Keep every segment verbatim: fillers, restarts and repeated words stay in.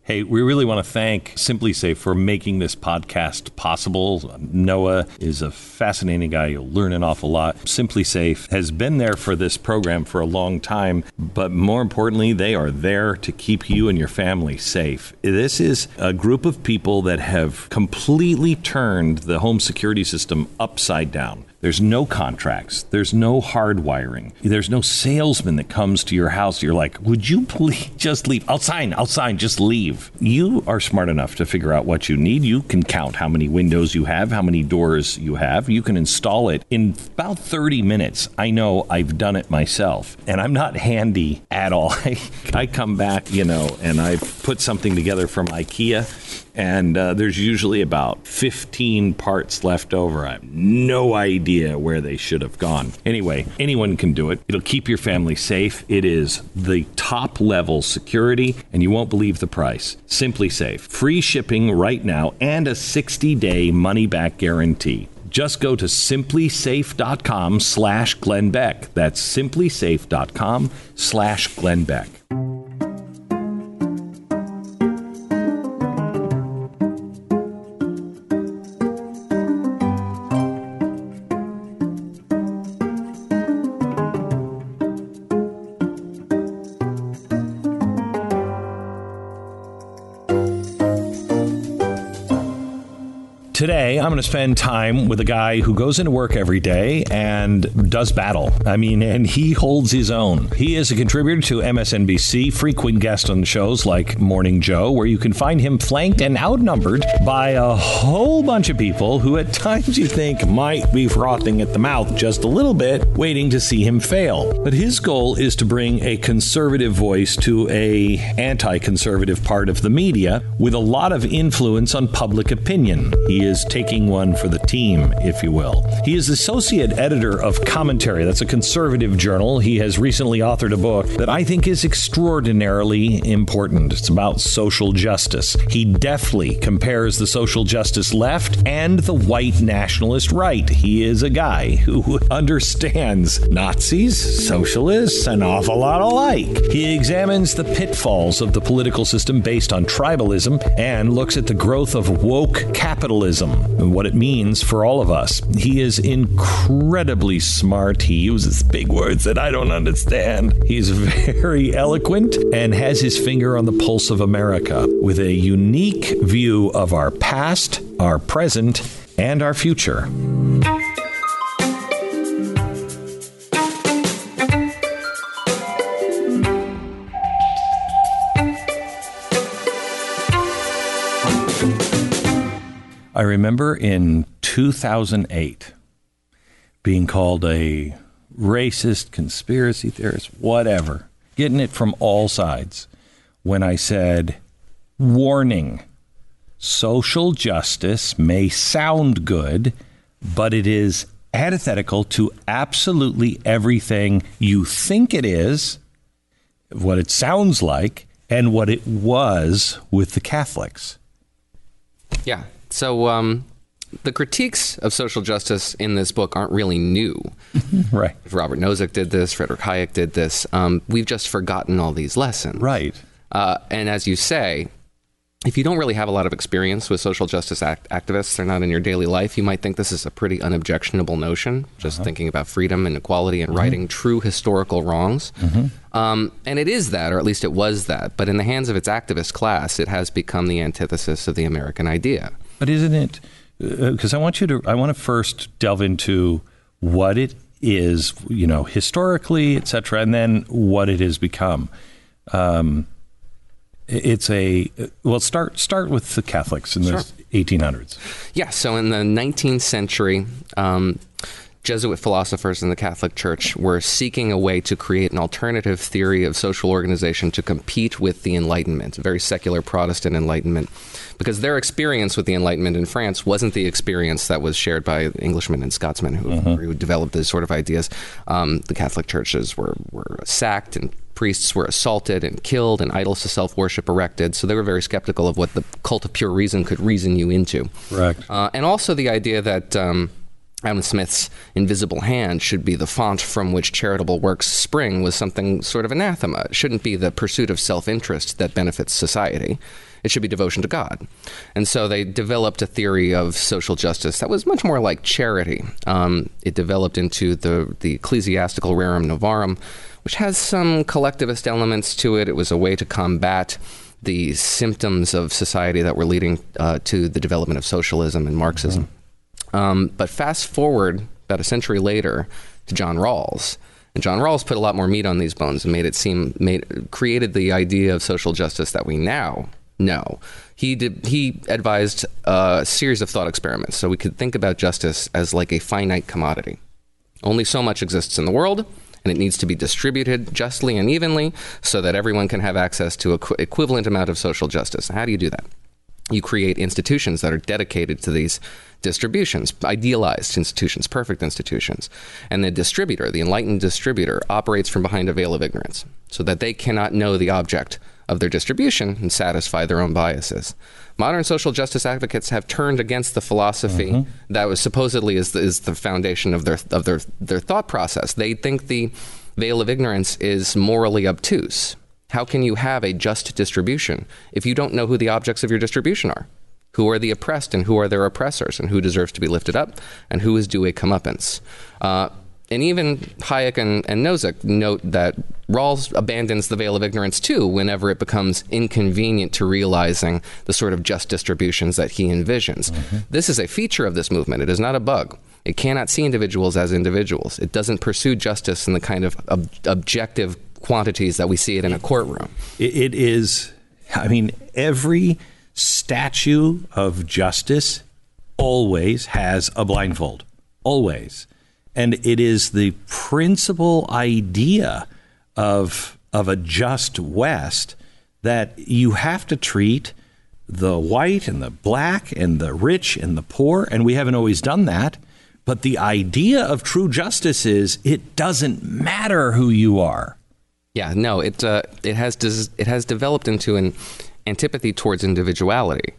Hey, we really want to thank SimpliSafe for making this podcast possible. Noah is a fascinating guy. You'll learn an awful lot. SimpliSafe has been there for this program for a long time, but more importantly, they are there to keep you and your family safe. This is a group of people that have completely turned the home security system upside down. There's no contracts. There's no hardwiring. There's no salesman that comes to your house. You're like, would you please just leave? I'll sign. I'll sign. Just leave. You are smart enough to figure out what you need. You can count how many windows you have, how many doors you have. You can install it in about thirty minutes. I know I've done it myself, and I'm not handy at all. I, I come back, you know, and I've put something together from IKEA. And uh, there's usually about fifteen parts left over. I have no idea where they should have gone. Anyway, anyone can do it. It'll keep your family safe. It is the top level security, and you won't believe the price. SimpliSafe. Free shipping right now and a sixty day money-back guarantee. Just go to simplysafe.com slash Glenn Beck. That's simplysafe.com slash Glenn Beck. Today, I'm going to spend time with a guy who goes into work every day and does battle. I mean, and he holds his own. He is a contributor to M S N B C, frequent guest on shows like Morning Joe, where you can find him flanked and outnumbered by a whole bunch of people who at times you think might be frothing at the mouth just a little bit, waiting to see him fail. But his goal is to bring a conservative voice to a anti-conservative part of the media with a lot of influence on public opinion. He is taking one for the team, if you will. He is associate editor of Commentary. That's a conservative journal. He has recently authored a book that I think is extraordinarily important. It's about social justice. He deftly compares the social justice left and the white nationalist right. He is a guy who understands Nazis, socialists, an awful lot alike. He examines the pitfalls of the political system based on tribalism and looks at the growth of woke capitalism and what it means for all of us. He is incredibly smart. He uses big words that I don't understand. He's very eloquent and has his finger on the pulse of America with a unique view of our past, our present, and our future. I remember in two thousand eight being called a racist, conspiracy theorist, whatever, getting it from all sides when I said, warning, social justice may sound good, but it is antithetical to absolutely everything you think it is, what it sounds like, and what it was with the Catholics. Yeah. So um, the critiques of social justice in this book aren't really new. Right. Robert Nozick did this. Friedrich Hayek did this. Um, we've just forgotten all these lessons. Right. Uh, and as you say, if you don't really have a lot of experience with social justice act- activists, they're not in your daily life, you might think this is a pretty unobjectionable notion, just uh-huh. thinking about freedom and equality and mm-hmm. righting true historical wrongs. Mm-hmm. Um, and it is that, or at least it was that. But in the hands of its activist class, it has become the antithesis of the American idea. But isn't it, because uh, I want you to, I want to first delve into what it is, you know, historically, et cetera, and then what it has become. Um, it's a, well, start start with the Catholics in the sure. eighteen hundreds. Yeah, so in the nineteenth century, um, Jesuit philosophers in the Catholic Church were seeking a way to create an alternative theory of social organization to compete with the Enlightenment, a very secular Protestant Enlightenment, because their experience with the Enlightenment in France wasn't the experience that was shared by Englishmen and Scotsmen who, uh-huh. who developed these sort of ideas. Um, the Catholic churches were, were sacked and priests were assaulted and killed and idols to self-worship erected. So they were very skeptical of what the cult of pure reason could reason you into. Correct. Uh, and also the idea that... Um, Adam Smith's invisible hand should be the font from which charitable works spring was something sort of anathema. It shouldn't be the pursuit of self-interest that benefits society. It should be devotion to God. And so they developed a theory of social justice that was much more like charity. Um, it developed into the, the ecclesiastical rerum novarum, which has some collectivist elements to it. It was a way to combat the symptoms of society that were leading uh, to the development of socialism and Marxism. Mm-hmm. Um, but fast forward about a century later to John Rawls. And John Rawls put a lot more meat on these bones and made it seem, made, created the idea of social justice that we now know. He did, he advised a series of thought experiments. So we could think about justice as like a finite commodity. Only so much exists in the world, and it needs to be distributed justly and evenly so that everyone can have access to an equ- equivalent amount of social justice. How do you do that? You create institutions that are dedicated to these distributions, idealized institutions, perfect institutions. And the distributor, the enlightened distributor, operates from behind a veil of ignorance so that they cannot know the object of their distribution and satisfy their own biases. Modern social justice advocates have turned against the philosophy mm-hmm. that was supposedly is the, is the foundation of their of their their thought process. They think the veil of ignorance is morally obtuse. How can you have a just distribution if you don't know who the objects of your distribution are? Who are the oppressed and who are their oppressors, and who deserves to be lifted up and who is due a comeuppance? Uh, And even Hayek and, and Nozick note that Rawls abandons the veil of ignorance, too, whenever it becomes inconvenient to realizing the sort of just distributions that he envisions. Mm-hmm. This is a feature of this movement. It is not a bug. It cannot see individuals as individuals. It doesn't pursue justice in the kind of ob- objective quantities that we see it in a courtroom. It, it is, I mean, every statue of justice always has a blindfold. Always. And it is the principal idea of of a just West that you have to treat the white and the black and the rich and the poor, and we haven't always done that. But the idea of true justice is it doesn't matter who you are. Yeah, no, it uh, it has des- it has developed into an antipathy towards individuality.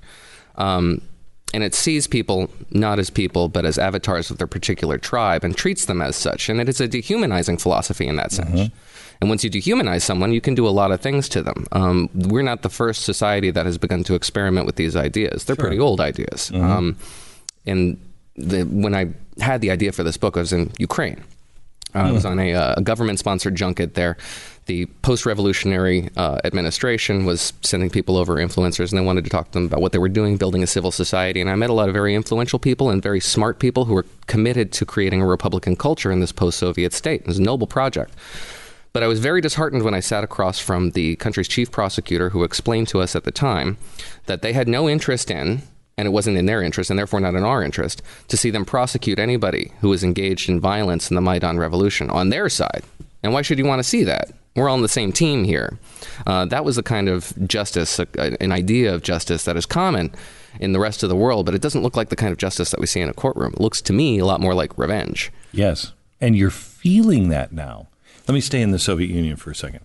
Um, And it sees people not as people, but as avatars of their particular tribe and treats them as such. And it is a dehumanizing philosophy in that sense. Mm-hmm. And once you dehumanize someone, you can do a lot of things to them. Um, we're not the first society that has begun to experiment with these ideas. They're sure. pretty old ideas. Mm-hmm. Um, and the, when I had the idea for this book, I was in Ukraine. Uh, mm-hmm. I was on a, uh, a government-sponsored junket there. The post-revolutionary uh, administration was sending people over, influencers, and they wanted to talk to them about what they were doing, building a civil society. And I met a lot of very influential people and very smart people who were committed to creating a Republican culture in this post-Soviet state. It was a noble project. But I was very disheartened when I sat across from the country's chief prosecutor, who explained to us at the time that they had no interest in, and it wasn't in their interest, and therefore not in our interest, to see them prosecute anybody who was engaged in violence in the Maidan Revolution on their side. And why should you want to see that? We're all on the same team here. Uh, that was the kind of justice, a, an idea of justice that is common in the rest of the world, but it doesn't look like the kind of justice that we see in a courtroom. It looks to me a lot more like revenge. Yes, and you're feeling that now. Let me stay in the Soviet Union for a second.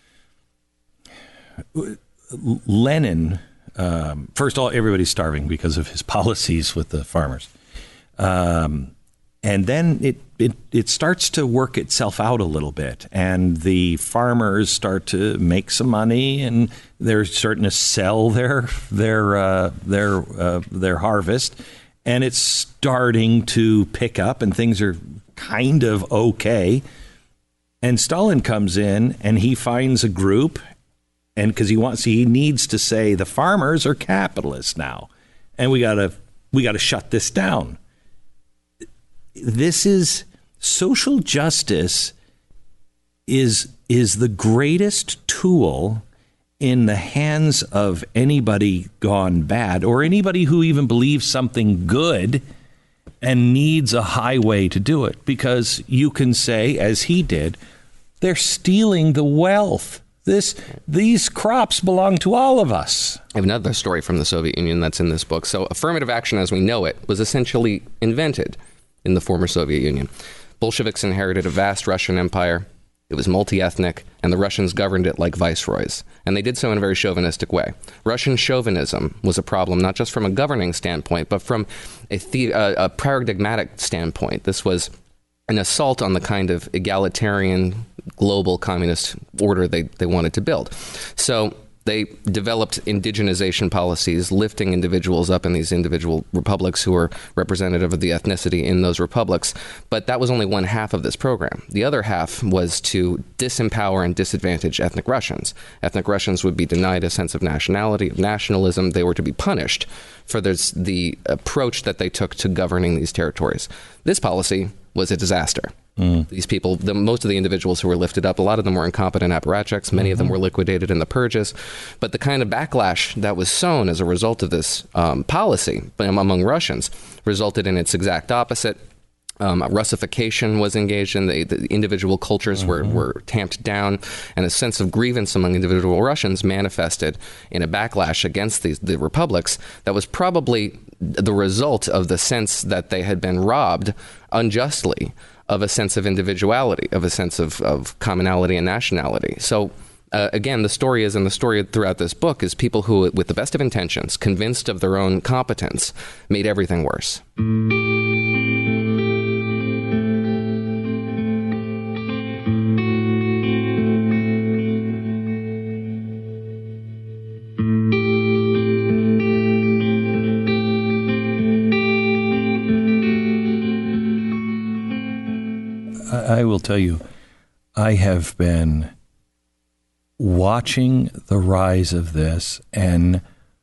Lenin, um, first of all, everybody's starving because of his policies with the farmers. Um, and then it, it, it starts to work itself out a little bit. And the farmers start to make some money, and they're starting to sell their their uh, their uh, their harvest. And it's starting to pick up, and things are kind of okay. And Stalin comes in, and he finds a group, and because he wants, he needs to say the farmers are capitalists now, and we gotta we gotta shut this down. This is social justice is is the greatest tool in the hands of anybody gone bad, or anybody who even believes something good and needs a highway to do it, because you can say, as he did, they're stealing the wealth. This, these crops belong to all of us. I have another story from the Soviet Union that's in this book. So affirmative action as we know it was essentially invented in the former Soviet Union. Bolsheviks inherited a vast Russian empire. It was multi-ethnic, and the Russians governed it like viceroys. And they did so in a very chauvinistic way. Russian chauvinism was a problem, not just from a governing standpoint, but from a, the- a, a paradigmatic standpoint. This was an assault on the kind of egalitarian global communist order they, they wanted to build. So they developed indigenization policies, lifting individuals up in these individual republics who were representative of the ethnicity in those republics. But that was only one half of this program. The other half was to disempower and disadvantage ethnic Russians. Ethnic Russians would be denied a sense of nationality, of nationalism. They were to be punished for this, the approach that they took to governing these territories. This policy was a disaster. Mm. These people, the, most of the individuals who were lifted up, a lot of them were incompetent apparatchiks. Many mm-hmm. of them were liquidated in the purges. But the kind of backlash that was sown as a result of this um, policy among Russians resulted in its exact opposite. Um, Russification was engaged in. The, the individual cultures mm-hmm. were, were tamped down, and a sense of grievance among individual Russians manifested in a backlash against these, the republics that was probably the result of the sense that they had been robbed unjustly of a sense of individuality, of a sense of, of commonality and nationality. So uh, again, the story is, and the story throughout this book is people who, with the best of intentions, convinced of their own competence, made everything worse. I will tell you, I have been watching the rise of this and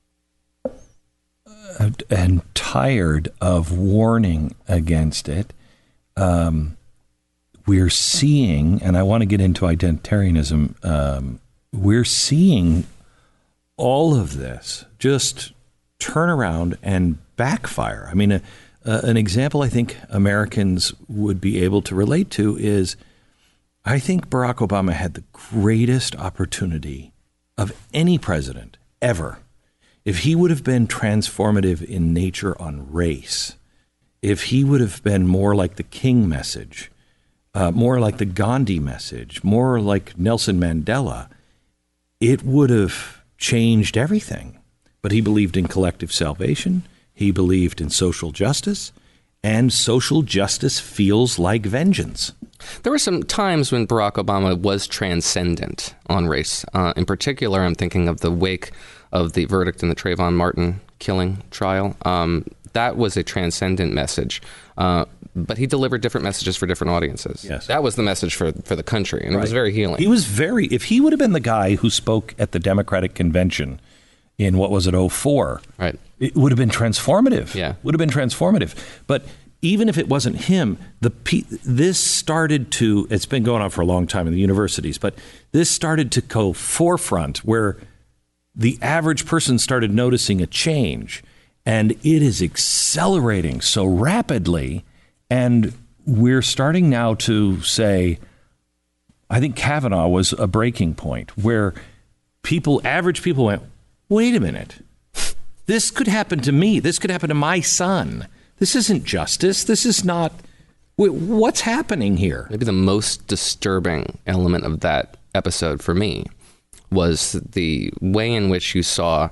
uh, and tired of warning against it. Um, we're seeing, and I want to get into identitarianism, um, we're seeing all of this just turn around and backfire. I mean, a, Uh, an example I think Americans would be able to relate to is I think Barack Obama had the greatest opportunity of any president ever. If he would have been transformative in nature on race, if he would have been more like the King message, uh, more like the Gandhi message, more like Nelson Mandela, it would have changed everything. But he believed in collective salvation. He believed in social justice, and social justice feels like vengeance. There were some times when Barack Obama was transcendent on race. Uh, in particular, I'm thinking of the wake of the verdict in the Trayvon Martin killing trial. Um, that was a transcendent message. Uh, but he delivered different messages for different audiences. Yes. That was the message for, for the country, and right. It was very healing. He was very, if he would have been the guy who spoke at the Democratic Convention in, what was it, oh four, right. It would have been transformative. Yeah. Would have been transformative. But even if it wasn't him, the this started to, it's been going on for a long time in the universities, but this started to go forefront where the average person started noticing a change, and it is accelerating so rapidly. And we're starting now to say, I think Kavanaugh was a breaking point where people, average people went, wait a minute. This could happen to me. This could happen to my son. This isn't justice. This is not. What's happening here? Maybe the most disturbing element of that episode for me was the way in which you saw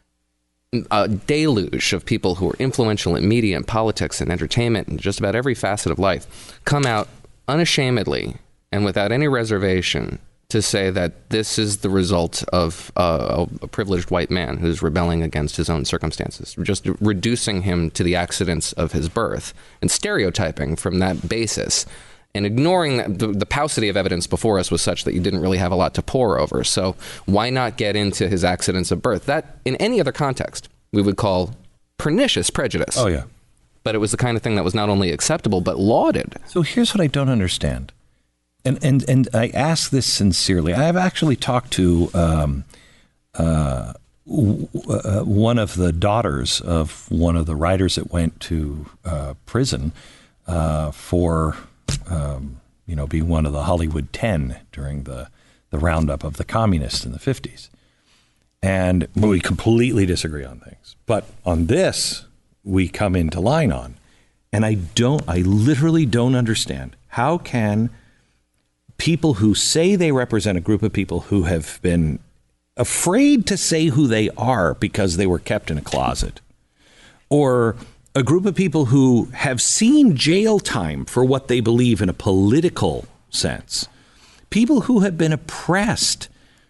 a deluge of people who were influential in media and politics and entertainment and just about every facet of life come out unashamedly and without any reservation to say that this is the result of uh, a privileged white man who's rebelling against his own circumstances, just reducing him to the accidents of his birth and stereotyping from that basis and ignoring that the, the paucity of evidence before us was such that you didn't really have a lot to pore over. So why not get into his accidents of birth? That, in any other context, we would call pernicious prejudice. Oh, yeah. But it was the kind of thing that was not only acceptable, but lauded. So here's what I don't understand. And, and and I ask this sincerely. I have actually talked to um, uh, w- uh, one of the daughters of one of the writers that went to uh, prison uh, for, um, you know, being one of the Hollywood Ten during the, the roundup of the communists in the fifties. And we completely disagree on things. But on this, we come into line on. And I don't, I literally don't understand. How can people who say they represent a group of people who have been afraid to say who they are because they were kept in a closet, or a group of people who have seen jail time for what they believe in a political sense, people who have been oppressed.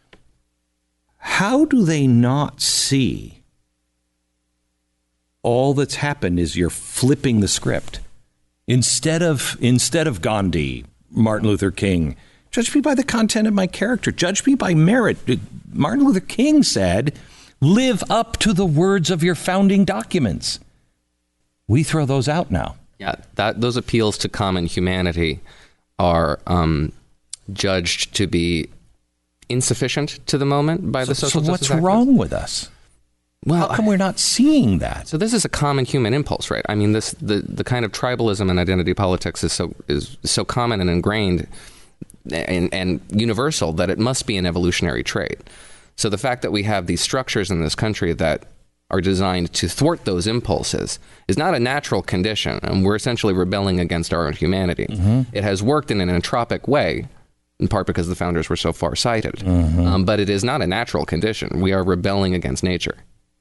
How do they not see all that's happened is you're flipping the script? Instead of instead of Gandhi, Martin Luther King, judge me by the content of my character. Judge me by merit. Martin Luther King said, live up to the words of your founding documents. We throw those out now. Yeah, that those appeals to common humanity are um, judged to be insufficient to the moment by so, the social so justice what's activists. wrong with us? Well, how come we're not seeing that? So this is a common human impulse, right? I mean, this the, the kind of tribalism and identity politics is so is so common and ingrained and, and universal that it must be an evolutionary trait. So the fact that we have these structures in this country that are designed to thwart those impulses is not a natural condition, and we're essentially rebelling against our own humanity. Mm-hmm. It has worked in an entropic way, in part because the founders were so far-sighted, mm-hmm. um, but it is not a natural condition. We are rebelling against nature.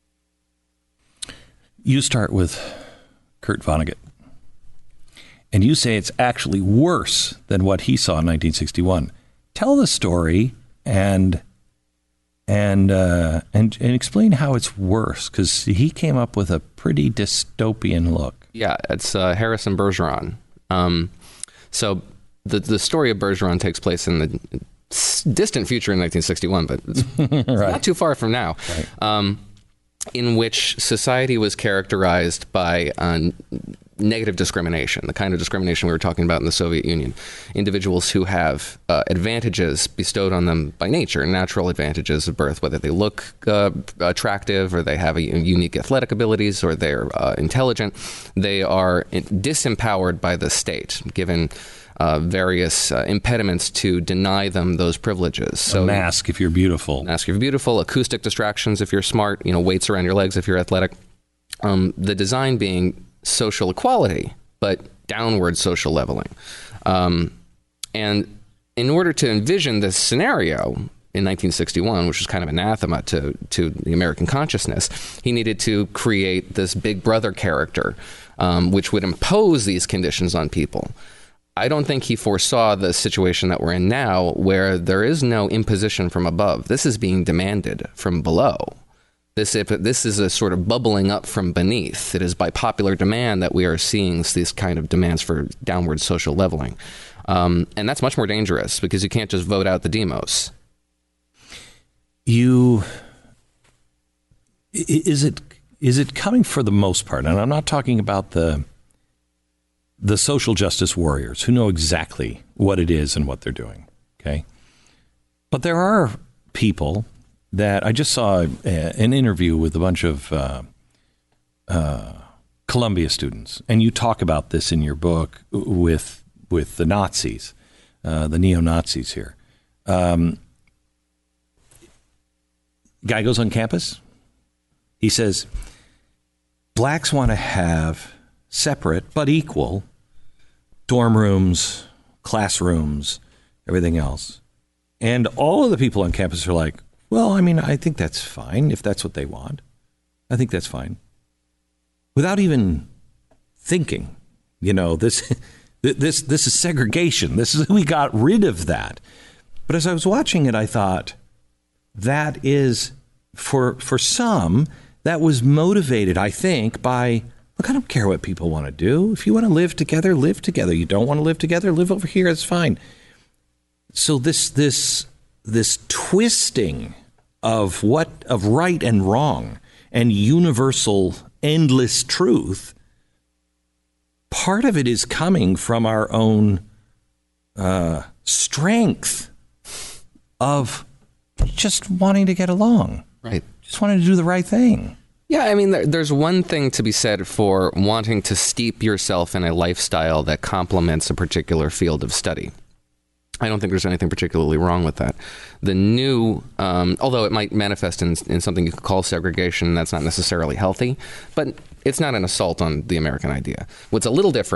You start with Kurt Vonnegut, and you say it's actually worse than what he saw in nineteen sixty-one. Tell the story and and uh, and, and explain how it's worse, because he came up with a pretty dystopian look. Yeah, it's uh, Harrison Bergeron. Um, so the the story of Bergeron takes place in the distant future in nineteen sixty-one, but it's, it's right. not too far from now. Right. Um, in which society was characterized by uh, negative discrimination, the kind of discrimination we were talking about in the Soviet Union. Individuals who have uh, advantages bestowed on them by nature, natural advantages of birth, whether they look uh, attractive or they have a unique athletic abilities or they're uh, intelligent, they are disempowered by the state, given Uh, various uh, impediments to deny them those privileges. So, a mask if you're beautiful. Mask if you're beautiful, acoustic distractions if you're smart, you know, weights around your legs if you're athletic. Um, the design being social equality, but downward social leveling. Um, and in order to envision this scenario in nineteen sixty-one, which was kind of anathema to, to the American consciousness, he needed to create this big brother character, um, which would impose these conditions on people. I don't think he foresaw the situation that we're in now, where there is no imposition from above. This is being demanded from below. This, if, this is a sort of bubbling up from beneath. It is by popular demand that we are seeing these kind of demands for downward social leveling. Um, and that's much more dangerous, because you can't just vote out the demos. You, is it is it coming for the most part? And I'm not talking about the the social justice warriors who know exactly what it is and what they're doing. Okay. But there are people that I just saw a, an interview with a bunch of uh, uh, Columbia students. And you talk about this in your book with, with the Nazis, uh, the neo-Nazis here. Um, guy goes on campus. He says, blacks want to have separate but equal dorm rooms, classrooms, everything else. And all of the people on campus are like, well, I mean, I think that's fine if that's what they want. I think that's fine. Without even thinking, you know, this this this is segregation. This is, we got rid of that. But as I was watching it, I thought that is, for for some, that was motivated, I think, by, look, I don't care what people want to do. If you want to live together, live together. You don't want to live together, live over here. It's fine. So this this this twisting of what of right and wrong and universal endless truth, part of it is coming from our own uh, strength of just wanting to get along, right? Just wanting to do the right thing. Yeah, I mean, there, there's one thing to be said for wanting to steep yourself in a lifestyle that complements a particular field of study. I don't think there's anything particularly wrong with that. The new, um, although it might manifest in, in something you could call segregation, that's not necessarily healthy, but it's not an assault on the American idea. What's a little different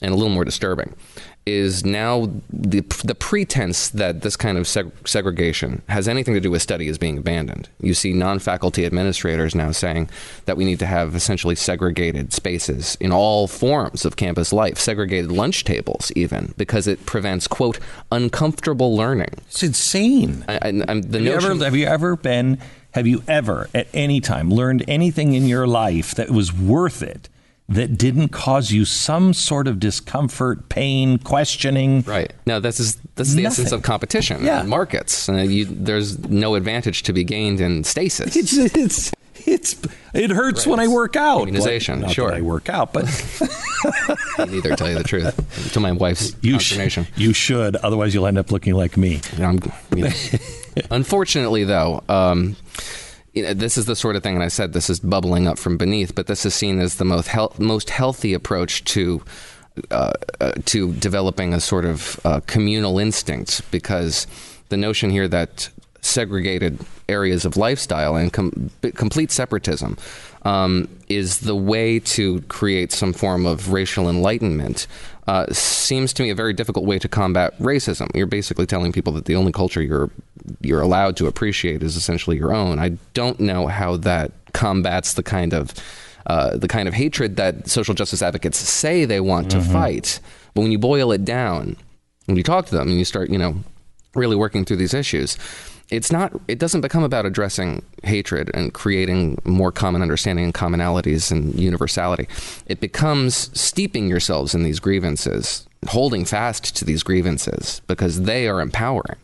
and a little more disturbing, is now the the pretense that this kind of seg- segregation has anything to do with study is being abandoned. You see non-faculty administrators now saying that we need to have essentially segregated spaces in all forms of campus life, segregated lunch tables even, because it prevents, quote, uncomfortable learning. It's insane. I, I, I'm, the have, you notion- ever, have you ever been, have you ever at any time learned anything in your life that was worth it, that didn't cause you some sort of discomfort, pain, questioning? Right. No, this is this is the Nothing. essence of competition Yeah. in markets. Uh, you, there's no advantage to be gained in stasis. It's it's it's it hurts Right. when I work out. Immunization, Well, not sure. that I work out, but Neither, tell you the truth, to my wife's you sh- consternation. you should. Otherwise, you'll end up looking like me. I'm, you know. Unfortunately, though, um, you know, this is the sort of thing, and I said this is bubbling up from beneath, but this is seen as the most health, most healthy approach to uh, uh, to developing a sort of uh, communal instinct, because the notion here that segregated areas of lifestyle and com- complete separatism um, is the way to create some form of racial enlightenment uh, seems to me a very difficult way to combat racism. You're basically telling people that the only culture you're you're allowed to appreciate is essentially your own. I don't know how that combats the kind of uh, the kind of hatred that social justice advocates say they want to Mm-hmm. fight. But when you boil it down, when you talk to them and you start, you know, really working through these issues, it's not, it doesn't become about addressing hatred and creating more common understanding and commonalities and universality. It becomes steeping yourselves in these grievances, holding fast to these grievances because they are empowering.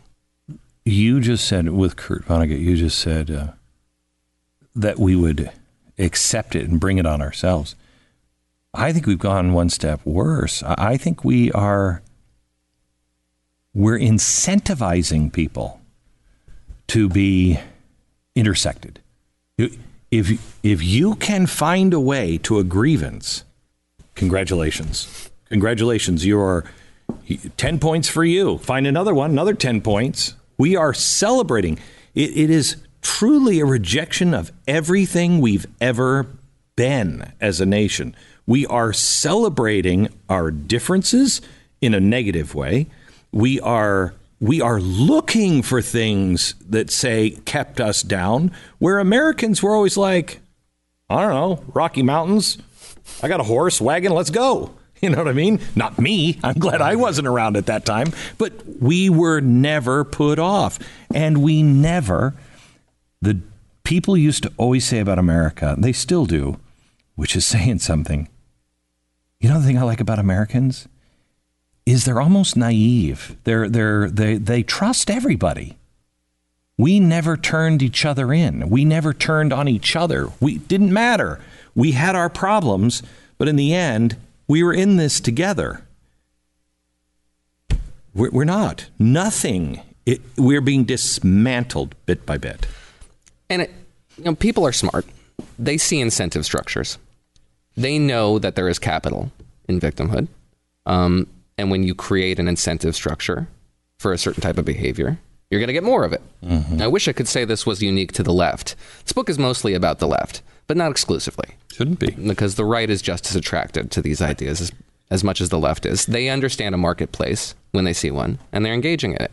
You just said with Kurt Vonnegut, you just said uh, that we would accept it and bring it on ourselves. I think we've gone one step worse. I I think we are, we're incentivizing people to be intersected. If, if you can find a way to a grievance, congratulations. Congratulations. You are ten points for you. Find another one, another ten points. We are celebrating. It, it is truly a rejection of everything we've ever been as a nation. We are celebrating our differences in a negative way. We are we are looking for things that say kept us down, where Americans were always like, I don't know, Rocky Mountains. I got a horse, wagon, let's go. You know what I mean? Not me. I'm glad I wasn't around at that time. But we were never put off. And we never, the people used to always say about America, they still do, which is saying something. You know the thing I like about Americans is they're almost naive. They're they're they they trust everybody. We never turned each other in. We never turned on each other. We didn't matter. We had our problems, but in the end, we were in this together. We're, we're not. Nothing. It, we're being dismantled bit by bit. And it, you know, people are smart. They see incentive structures. They know that there is capital in victimhood. Um, and when you create an incentive structure for a certain type of behavior, you're going to get more of it. Mm-hmm. I wish I could say this was unique to the left. This book is mostly about the left, but not exclusively. Shouldn't be. Because the right is just as attracted to these ideas as, as much as the left is. They understand a marketplace when they see one, and they're engaging in it.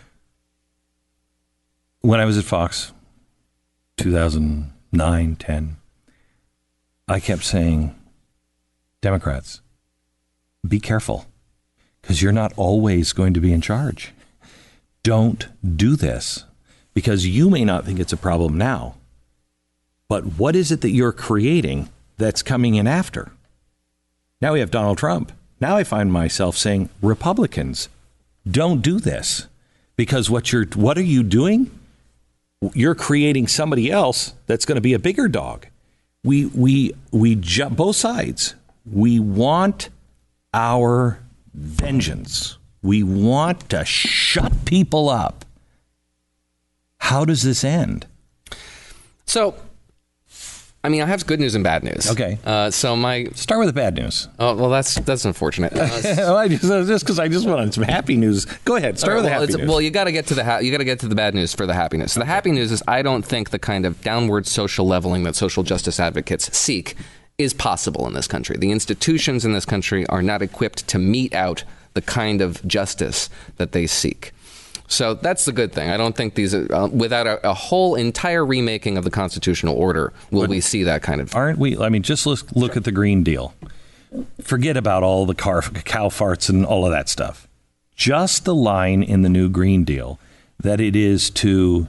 When I was at Fox, two thousand nine, ten, I kept saying, Democrats, be careful, because you're not always going to be in charge. Don't do this, because you may not think it's a problem now. But what is it that you're creating that's coming in after? Now we have Donald Trump. Now I find myself saying, Republicans, don't do this, because what you're, what are you doing? You're creating somebody else that's going to be a bigger dog. We we we ju- both sides. We want our vengeance. We want to shut people up. How does this end? So, I mean, I have good news and bad news. Okay. Uh, so my Start with the bad news. oh well, that's that's unfortunate. Uh, Well, I just just because I just wanted some happy news. Go ahead. Start All right, with well, the happy it's- news. well, you got to get to the ha- you got to get to the bad news for the happy news. So the happy news is I don't think the kind of downward social leveling that social justice advocates seek is possible in this country. The institutions in this country are not equipped to mete out the kind of justice that they seek. So that's the good thing. I don't think these, uh, without a, a whole entire remaking of the constitutional order, will but we see that kind of... Aren't we? I mean, just look, look at the Green Deal. Forget about all the car, cow farts and all of that stuff. Just the line in the new Green Deal that it is to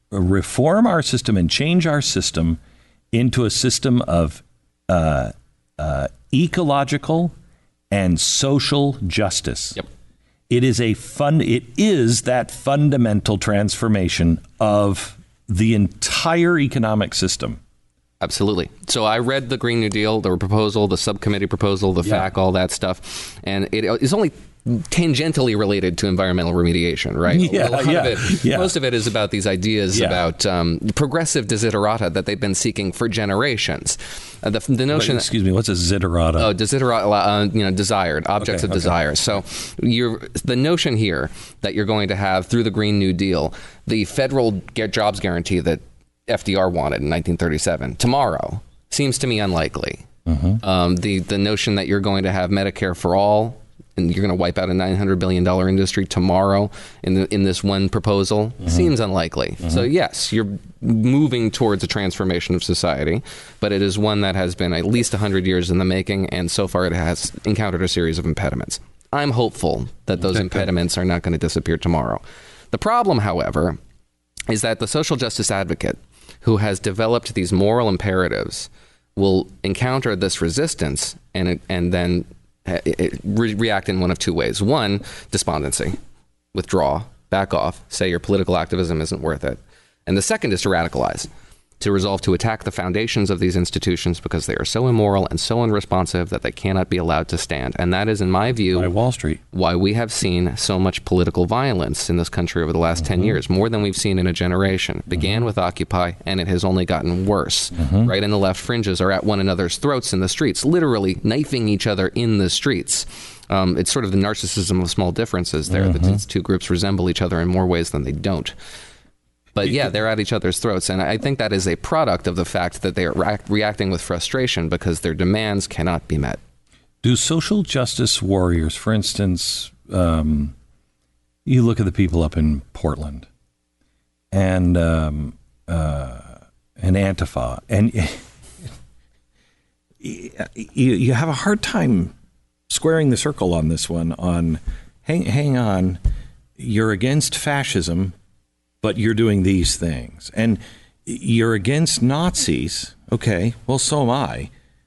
reform our system and change our system into a system of uh, uh, ecological and social justice. Yep. It is a fun. It is that fundamental transformation of the entire economic system. Absolutely. So I read the Green New Deal, the proposal, the subcommittee proposal, the yeah. F A Q, all that stuff, and it is only tangentially related to environmental remediation, right? Yeah, a lot yeah, of it, yeah. Most of it is about these ideas yeah. about um, progressive desiderata that they've been seeking for generations. Uh, the, the notion. But, excuse me, what's a desiderata? Oh, desiderata, uh, you know, desired objects okay, of okay. desire. So, you're the notion here that you're going to have through the Green New Deal, the federal get jobs guarantee that F D R wanted in nineteen thirty-seven tomorrow seems to me unlikely. Mm-hmm. Um, the the notion that you're going to have Medicare for all and you're going to wipe out a nine hundred billion dollars industry tomorrow in the, in this one proposal mm-hmm. seems unlikely. Mm-hmm. So yes, you're moving towards a transformation of society, but it is one that has been at least one hundred years in the making, and so far it has encountered a series of impediments. I'm hopeful that those okay. impediments are not going to disappear tomorrow. The problem, however, is that the social justice advocate who has developed these moral imperatives will encounter this resistance and and then It re- react in one of two ways. One, despondency, withdraw, back off, say your political activism isn't worth it. And the second is to radicalize, to resolve to attack the foundations of these institutions because they are so immoral and so unresponsive that they cannot be allowed to stand. And that is, in my view, by Wall Street, why we have seen so much political violence in this country over the last mm-hmm. ten years, more than we've seen in a generation. It began mm-hmm. with Occupy, and it has only gotten worse. Mm-hmm. Right and the left fringes are at one another's throats in the streets, literally knifing each other in the streets. Um, it's sort of the narcissism of small differences there, mm-hmm. that these two groups resemble each other in more ways than they don't. But yeah, they're at each other's throats. And I think that is a product of the fact that they are react- reacting with frustration because their demands cannot be met. Do social justice warriors, for instance, um, you look at the people up in Portland and um, uh, and Antifa, and you, you have a hard time squaring the circle on this one. On hang, hang on, you're against fascism, but you're doing these things. And you're against Nazis. Okay, well, so am I.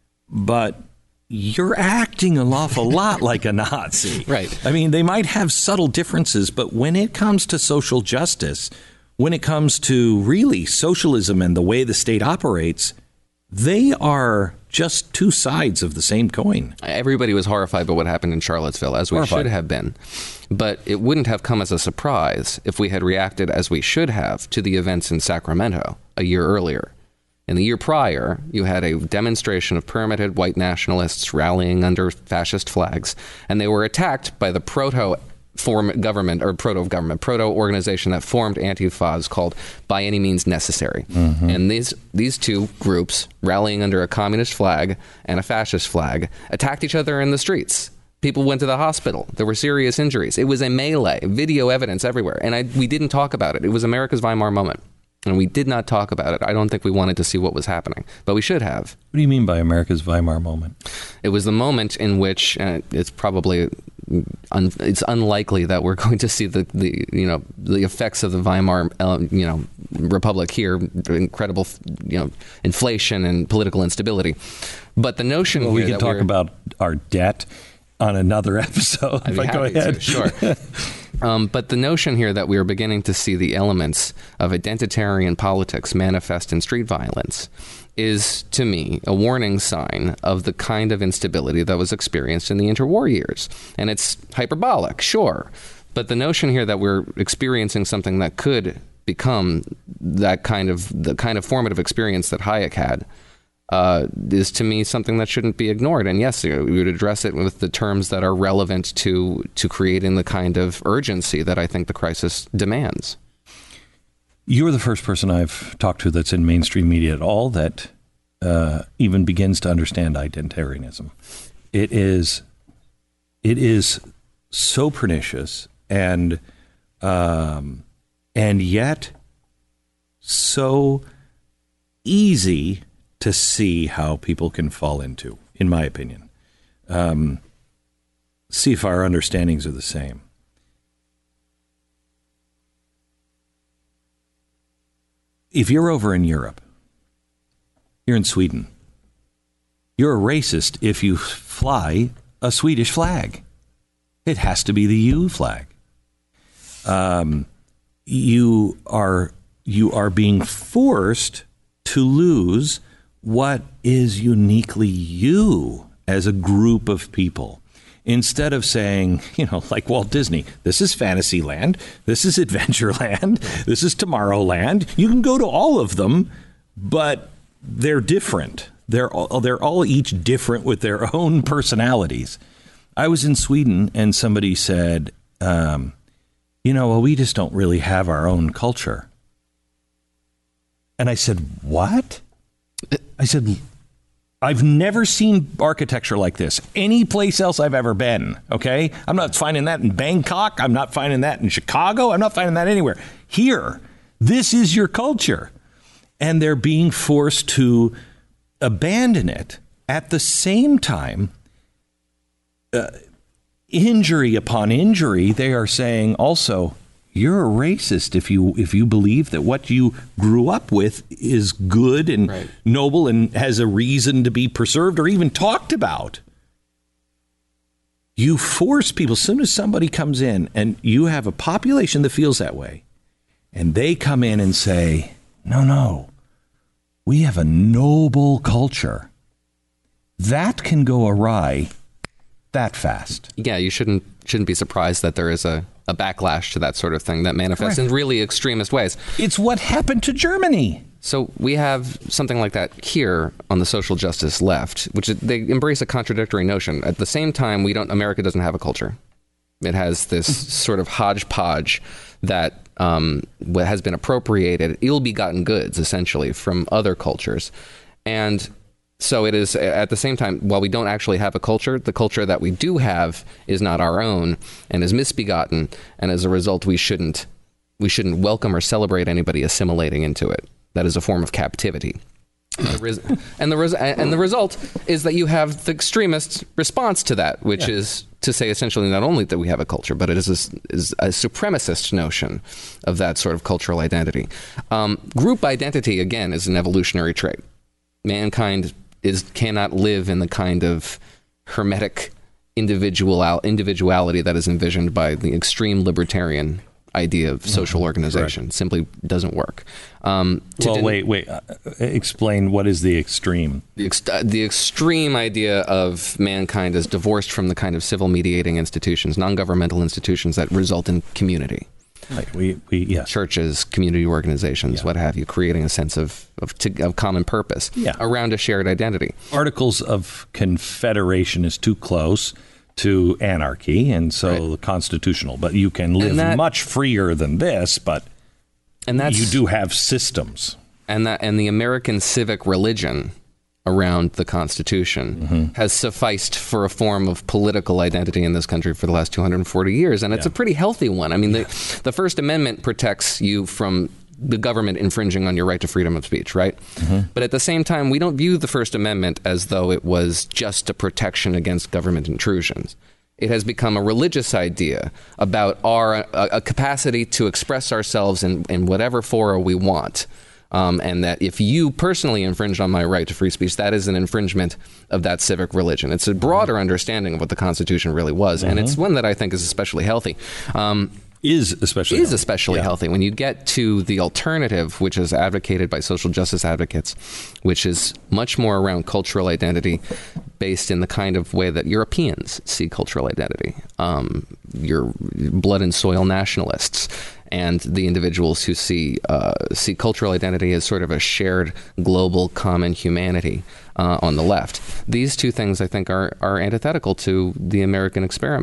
But you're acting an awful lot like a Nazi. Right. I mean, they might have subtle differences, but when it comes to social justice, when it comes to really socialism and the way the state operates, they are just two sides of the same coin. Everybody was horrified by what happened in Charlottesville, as we horrified. should have been. But it wouldn't have come as a surprise if we had reacted as we should have to the events in Sacramento a year earlier. In the year prior, you had a demonstration of permitted white nationalists rallying under fascist flags, and they were attacked by the proto form government or proto-government, proto-organization that formed Antifa called By Any Means Necessary. Mm-hmm. And these these two groups, rallying under a communist flag and a fascist flag, attacked each other in the streets. People went to the hospital. There were serious injuries. It was a melee, video evidence everywhere. And I, we didn't talk about it. It was America's Weimar moment. And we did not talk about it. I don't think we wanted to see what was happening, but we should have. What do you mean by America's Weimar moment? It was the moment in which uh, it's probably un, it's unlikely that we're going to see the, the you know the effects of the Weimar uh, you know Republic here, incredible you know inflation and political instability. But the notion well, here we can that talk about our debt on another episode. I'd be if I go happy ahead. to, sure. Um, but the notion here that we are beginning to see the elements of identitarian politics manifest in street violence is, to me, a warning sign of the kind of instability that was experienced in the interwar years. And it's hyperbolic, sure. But the notion here that we're experiencing something that could become that kind of the kind of formative experience that Hayek had Uh, is to me something that shouldn't be ignored. And yes, we would address it with the terms that are relevant to to creating the kind of urgency that I think the crisis demands. You're the first person I've talked to that's in mainstream media at all that uh, even begins to understand identitarianism. It is, it is so pernicious and um, and yet so easy to see how people can fall into, in my opinion. Um, see if our understandings are the same. If you're over in Europe, you're in Sweden, you're a racist if you fly a Swedish flag. It has to be the U flag. Um, you are you are being forced to lose what is uniquely you as a group of people. Instead of saying, you know, like Walt Disney, this is Fantasyland, this is Adventureland, this is Tomorrowland. You can go to all of them, but they're different. They're all, they're all each different with their own personalities. I was in Sweden and somebody said, um, you know, well, we just don't really have our own culture. And I said, what? I said, I've never seen architecture like this any place else I've ever been. OK, I'm not finding that in Bangkok. I'm not finding that in Chicago. I'm not finding that anywhere. Here, this is your culture. And they're being forced to abandon it at the same time. Uh, injury upon injury, they are saying also, you're a racist if you if you believe that what you grew up with is good and right. noble and has a reason to be preserved or even talked about. You force people, as soon as somebody comes in and you have a population that feels that way, and they come in and say, no, no, we have a noble culture. That can go awry that fast. Yeah, you shouldn't shouldn't be surprised that there is a a backlash to that sort of thing that manifests Correct. in really extremist ways. It's what happened to Germany. So we have something like that here on the social justice left, which is, they embrace a contradictory notion. At the same time, we don't. America doesn't have a culture. It has this sort of hodgepodge that um, has been appropriated, ill-begotten goods, essentially, from other cultures. And so it is, at the same time, while we don't actually have a culture, the culture that we do have is not our own and is misbegotten. And as a result, we shouldn't we shouldn't welcome or celebrate anybody assimilating into it. That is a form of captivity. And the, res- and, the res- and the result is that you have the extremist response to that, which yeah. is to say essentially not only that we have a culture, but it is a, is a supremacist notion of that sort of cultural identity. Um, group identity, again, is an evolutionary trait. Mankind is cannot live in the kind of hermetic individual individuality that is envisioned by the extreme libertarian idea of social mm-hmm. organization. Correct. Simply doesn't work. Um, well, den- wait, wait. Uh, explain what is the extreme? The, ex- uh, the extreme idea of mankind as divorced from the kind of civil mediating institutions, non-governmental institutions that result in community. Like we, we, yes. Churches, community organizations, yeah. what have you, creating a sense of of, to, of common purpose yeah. around a shared identity. Articles of Confederation is too close to anarchy, and so right. constitutional. But you can live that, much freer than this. But and that's, you do have systems, and that and the American civic religion around the Constitution mm-hmm. has sufficed for a form of political identity in this country for the last two hundred forty years. And it's yeah. a pretty healthy one. I mean, yeah. the, the First Amendment protects you from the government infringing on your right to freedom of speech, right? Mm-hmm. But at the same time, we don't view the First Amendment as though it was just a protection against government intrusions. It has become a religious idea about our a, a capacity to express ourselves in, in whatever fora we want. Um, and that if you personally infringe on my right to free speech, that is an infringement of that civic religion. It's a broader understanding of what the Constitution really was, mm-hmm. and it's one that I think is especially healthy. Um, is especially is healthy. especially yeah. healthy. When you get to the alternative, which is advocated by social justice advocates, which is much more around cultural identity based in the kind of way that Europeans see cultural identity. Um, your blood and soil nationalists and the individuals who see uh, see cultural identity as sort of a shared global common humanity uh, on the left. These two things, I think, are, are antithetical to the American experiment.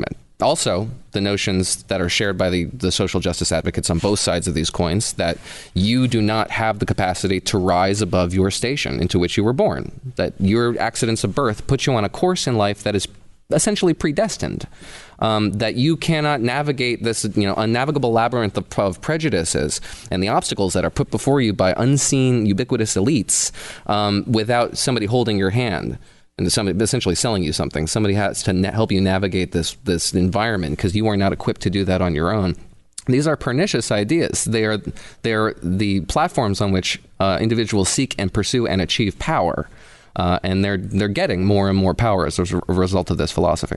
also, the notions that are shared by the, the social justice advocates on both sides of these coins, that you do not have the capacity to rise above your station into which you were born, that your accidents of birth put you on a course in life that is essentially predestined, um, that you cannot navigate this, you know, unnavigable labyrinth of, of prejudices and the obstacles that are put before you by unseen, ubiquitous elites um, without somebody holding your hand. And somebody essentially selling you something. Somebody has to na- help you navigate this this environment because you are not equipped to do that on your own. These are pernicious ideas. They are they are the platforms on which uh, individuals seek and pursue and achieve power, uh, and they're they're getting more and more power as a result of this philosophy.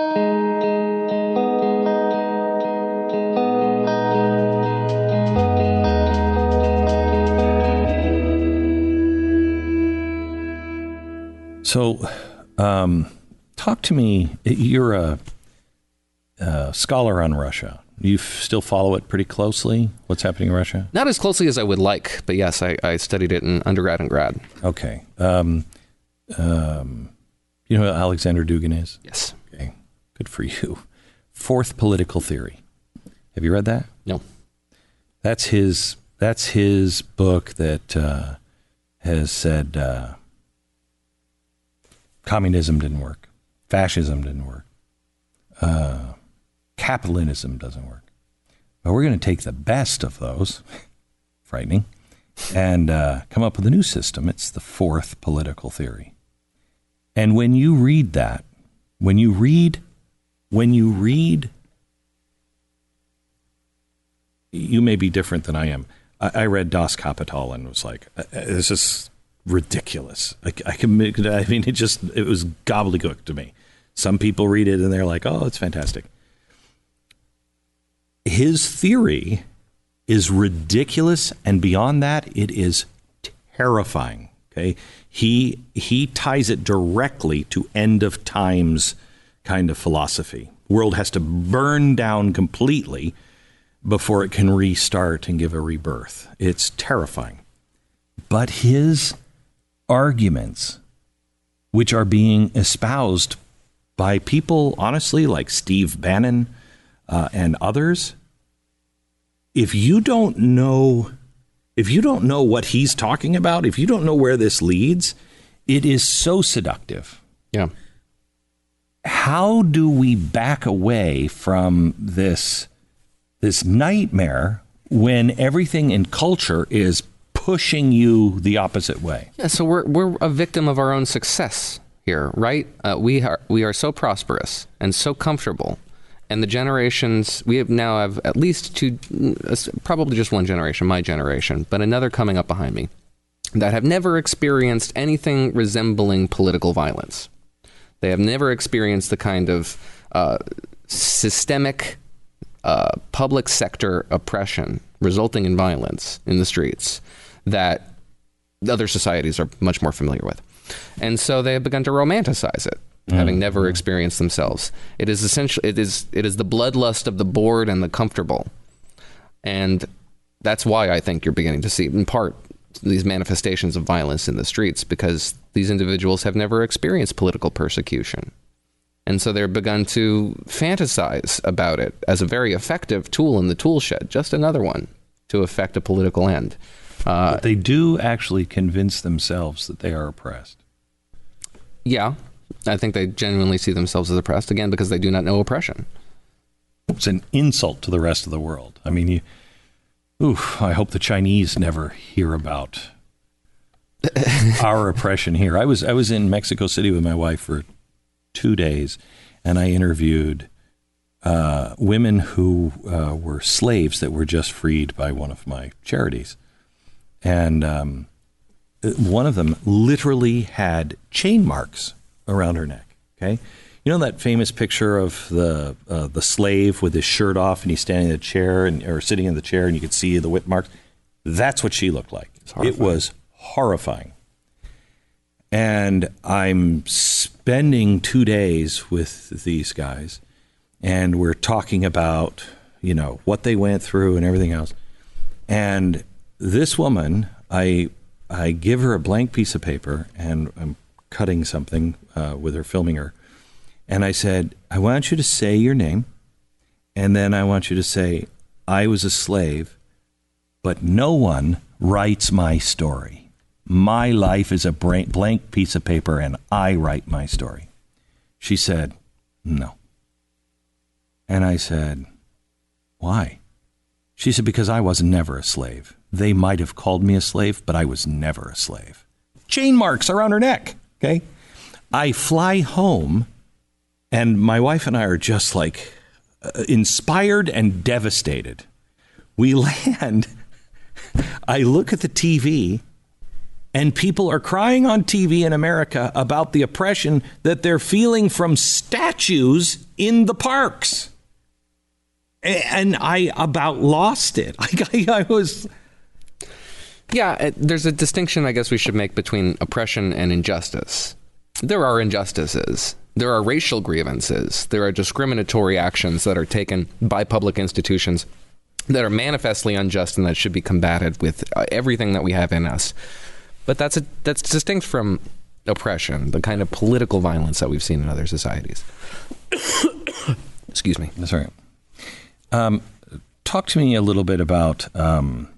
So, um, talk to me. You're a, a scholar on Russia. You f- still follow it pretty closely? What's happening in Russia? Not as closely as I would like, but yes, I, I studied it in undergrad and grad. Okay. Um, um, you know who Alexander Dugin is? Yes. Okay. Good for you. Fourth Political Theory. Have you read that? No. That's his. That's his book that uh, has said. Uh, Communism didn't work. Fascism didn't work. Uh, capitalism doesn't work. But we're going to take the best of those, frightening, and uh, come up with a new system. It's the fourth political theory. And when you read that, when you read, when you read, you may be different than I am. I, I read Das Kapital and was like, this is ridiculous. I, I can. I mean, it just it was gobbledygook to me. Some people read it and they're like, "Oh, it's fantastic." His theory is ridiculous, and beyond that, it is terrifying. Okay, he he ties it directly to end of times kind of philosophy. World has to burn down completely before it can restart and give a rebirth. It's terrifying, but his arguments, which are being espoused by people, honestly, like Steve Bannon uh, and others, if you don't know, if you don't know what he's talking about, if you don't know where this leads, it is so seductive. Yeah. How do we back away from this this nightmare when everything in culture is pushing you the opposite way? Yeah, so we're we're a victim of our own success here, right? Uh, we are we are so prosperous and so comfortable, and the generations we have now have at least two, probably just one generation, my generation, but another coming up behind me, that have never experienced anything resembling political violence. They have never experienced the kind of uh, systemic uh, public sector oppression resulting in violence in the streets that other societies are much more familiar with. And so they have begun to romanticize it, mm. having never experienced themselves. It is essentially, it is, it is the bloodlust of the bored and the comfortable. And that's why I think you're beginning to see, in part, these manifestations of violence in the streets, because these individuals have never experienced political persecution. And so they're begun to fantasize about it as a very effective tool in the tool shed, just another one to effect a political end. Uh, but they do actually convince themselves that they are oppressed. Yeah, I think they genuinely see themselves as oppressed, again, because they do not know oppression. It's an insult to the rest of the world. I mean, you, oof, I hope the Chinese never hear about our oppression here. I was I was in Mexico City with my wife for two days, and I interviewed uh, women who uh, were slaves that were just freed by one of my charities. And um, one of them literally had chain marks around her neck. Okay, you know that famous picture of the uh, the slave with his shirt off and he's standing in the chair and or sitting in the chair and you could see the whip marks. That's what she looked like. It was horrifying. And I'm spending two days with these guys, and we're talking about, you know, what they went through and everything else. And this woman, I I give her a blank piece of paper, and I'm cutting something uh, with her, filming her. And I said, I want you to say your name, And then I want you to say, I was a slave, but no one writes my story. My life is a blank piece of paper, and I write my story. She said, no. And I said, why? She said, because I was never a slave. They might have called me a slave, but I was never a slave. Chain marks around her neck, okay? I fly home, and my wife and I are just like uh, inspired and devastated. We land, I look at the T V, and people are crying on T V in America about the oppression that they're feeling from statues in the parks. And I about lost it. I, I was... Yeah, there's a distinction I guess we should make between oppression and injustice. There are injustices. There are racial grievances. There are discriminatory actions that are taken by public institutions that are manifestly unjust and that should be combated with everything that we have in us. But that's a, that's distinct from oppression, the kind of political violence that we've seen in other societies. Excuse me. That's all right. Um, talk to me a little bit about um,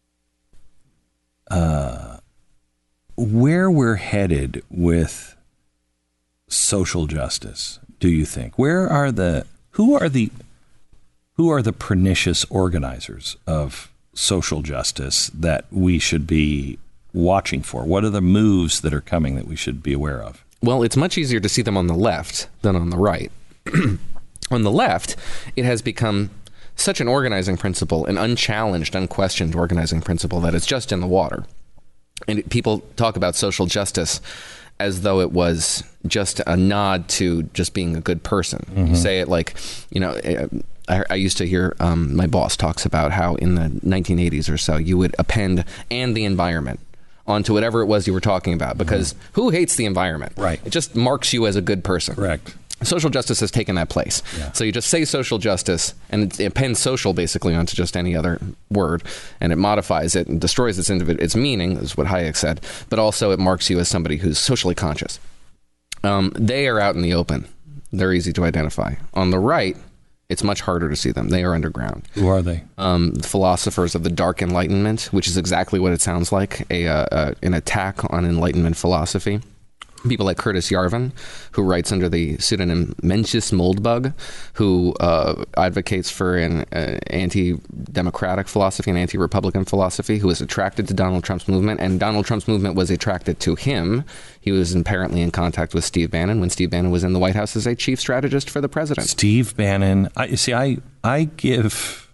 uh, where we're headed with social justice. Do you think? Where are the who are the who are the pernicious organizers of social justice that we should be watching for? What are the moves that are coming that we should be aware of? Well, it's much easier to see them on the left than on the right. On the left, it has become such an organizing principle, an unchallenged, unquestioned organizing principle that it's just in the water. And it, people talk about social justice as though it was just a nod to just being a good person. Mm-hmm. You say it like, you know, I, I used to hear um, my boss talks about how in the nineteen eighties or so, you would append "and the environment" onto whatever it was you were talking about, because mm-hmm. who hates the environment? Right. It just marks you as a good person. Correct. Social justice has taken that place. Yeah. So you just say social justice, and it appends social basically onto just any other word, and it modifies it and destroys its individ- its meaning, is what Hayek said, but also it marks you as somebody who's socially conscious. Um, they are out in the open. They're easy to identify. On the right, it's much harder to see them. They are underground. Who are they? Um, philosophers of the Dark Enlightenment, which is exactly what it sounds like, a uh, uh, an attack on Enlightenment philosophy. People like Curtis Yarvin, who writes under the pseudonym Mencius Moldbug, who uh, advocates for an uh, anti-democratic philosophy, an anti-republican philosophy, who was attracted to Donald Trump's movement, and Donald Trump's movement was attracted to him. He was apparently in contact with Steve Bannon when Steve Bannon was in the White House as a chief strategist for the president. Steve Bannon, I, see, I I give,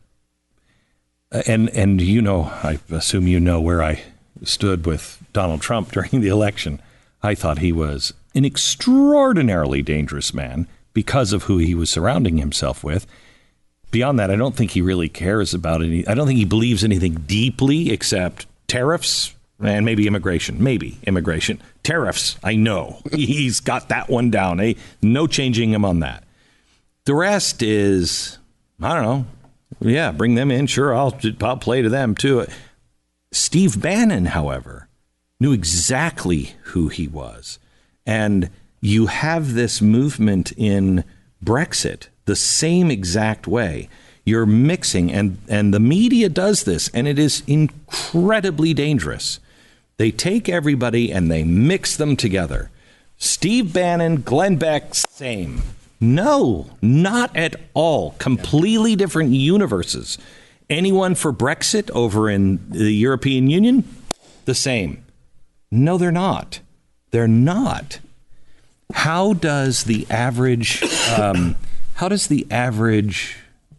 and and you know, I assume you know where I stood with Donald Trump during the election. I thought he was an extraordinarily dangerous man because of who he was surrounding himself with. Beyond that, I don't think he really cares about any. I don't think he believes anything deeply except tariffs and maybe immigration. Maybe immigration. Tariffs, I know. He's got that one down. Eh? No changing him on that. The rest is, I don't know. Yeah, bring them in. Sure, I'll, I'll play to them too. Steve Bannon, however, knew exactly who he was. And you have this movement in Brexit the same exact way. You're mixing, and, and the media does this, and it is incredibly dangerous. They take everybody and they mix them together. Steve Bannon, Glenn Beck, same. No, not at all. Completely different universes. Anyone for Brexit over in the European Union? The same. No, they're not. They're not. How does the average, um, how does the average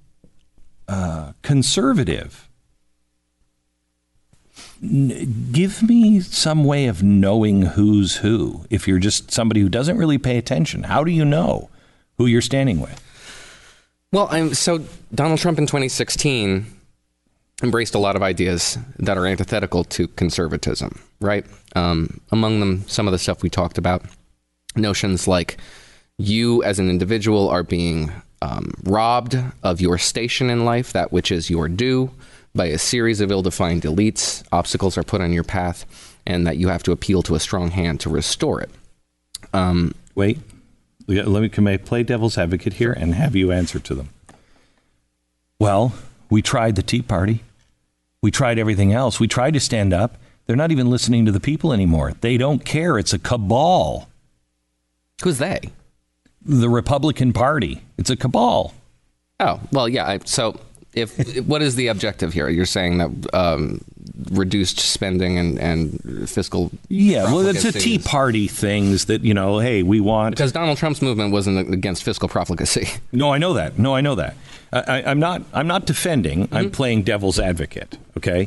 uh, conservative n- give me some way of knowing who's who? If you're just somebody who doesn't really pay attention, how do you know who you're standing with? Well, I'm, so Donald Trump in twenty sixteen embraced a lot of ideas that are antithetical to conservatism, right? Um, among them, some of the stuff we talked about, notions like you as an individual are being um, robbed of your station in life, that which is your due, by a series of ill-defined elites. Obstacles are put on your path, and that you have to appeal to a strong hand to restore it. Um, Wait, let me, can I play devil's advocate here and have you answer to them? Well, we tried the Tea Party. We tried everything else. We tried to stand up. They're not even listening to the people anymore. They don't care. It's a cabal. Who's they? The Republican Party. It's a cabal. Oh, well, yeah. I, so if what is the objective here? You're saying that um, reduced spending and, and fiscal... Yeah, well, it's a Tea Party things that, you know, hey, we want... Because Donald Trump's movement wasn't against fiscal profligacy. No, I know that. No, I know that. I, I'm not I'm not defending. Mm-hmm. I'm playing devil's advocate, okay?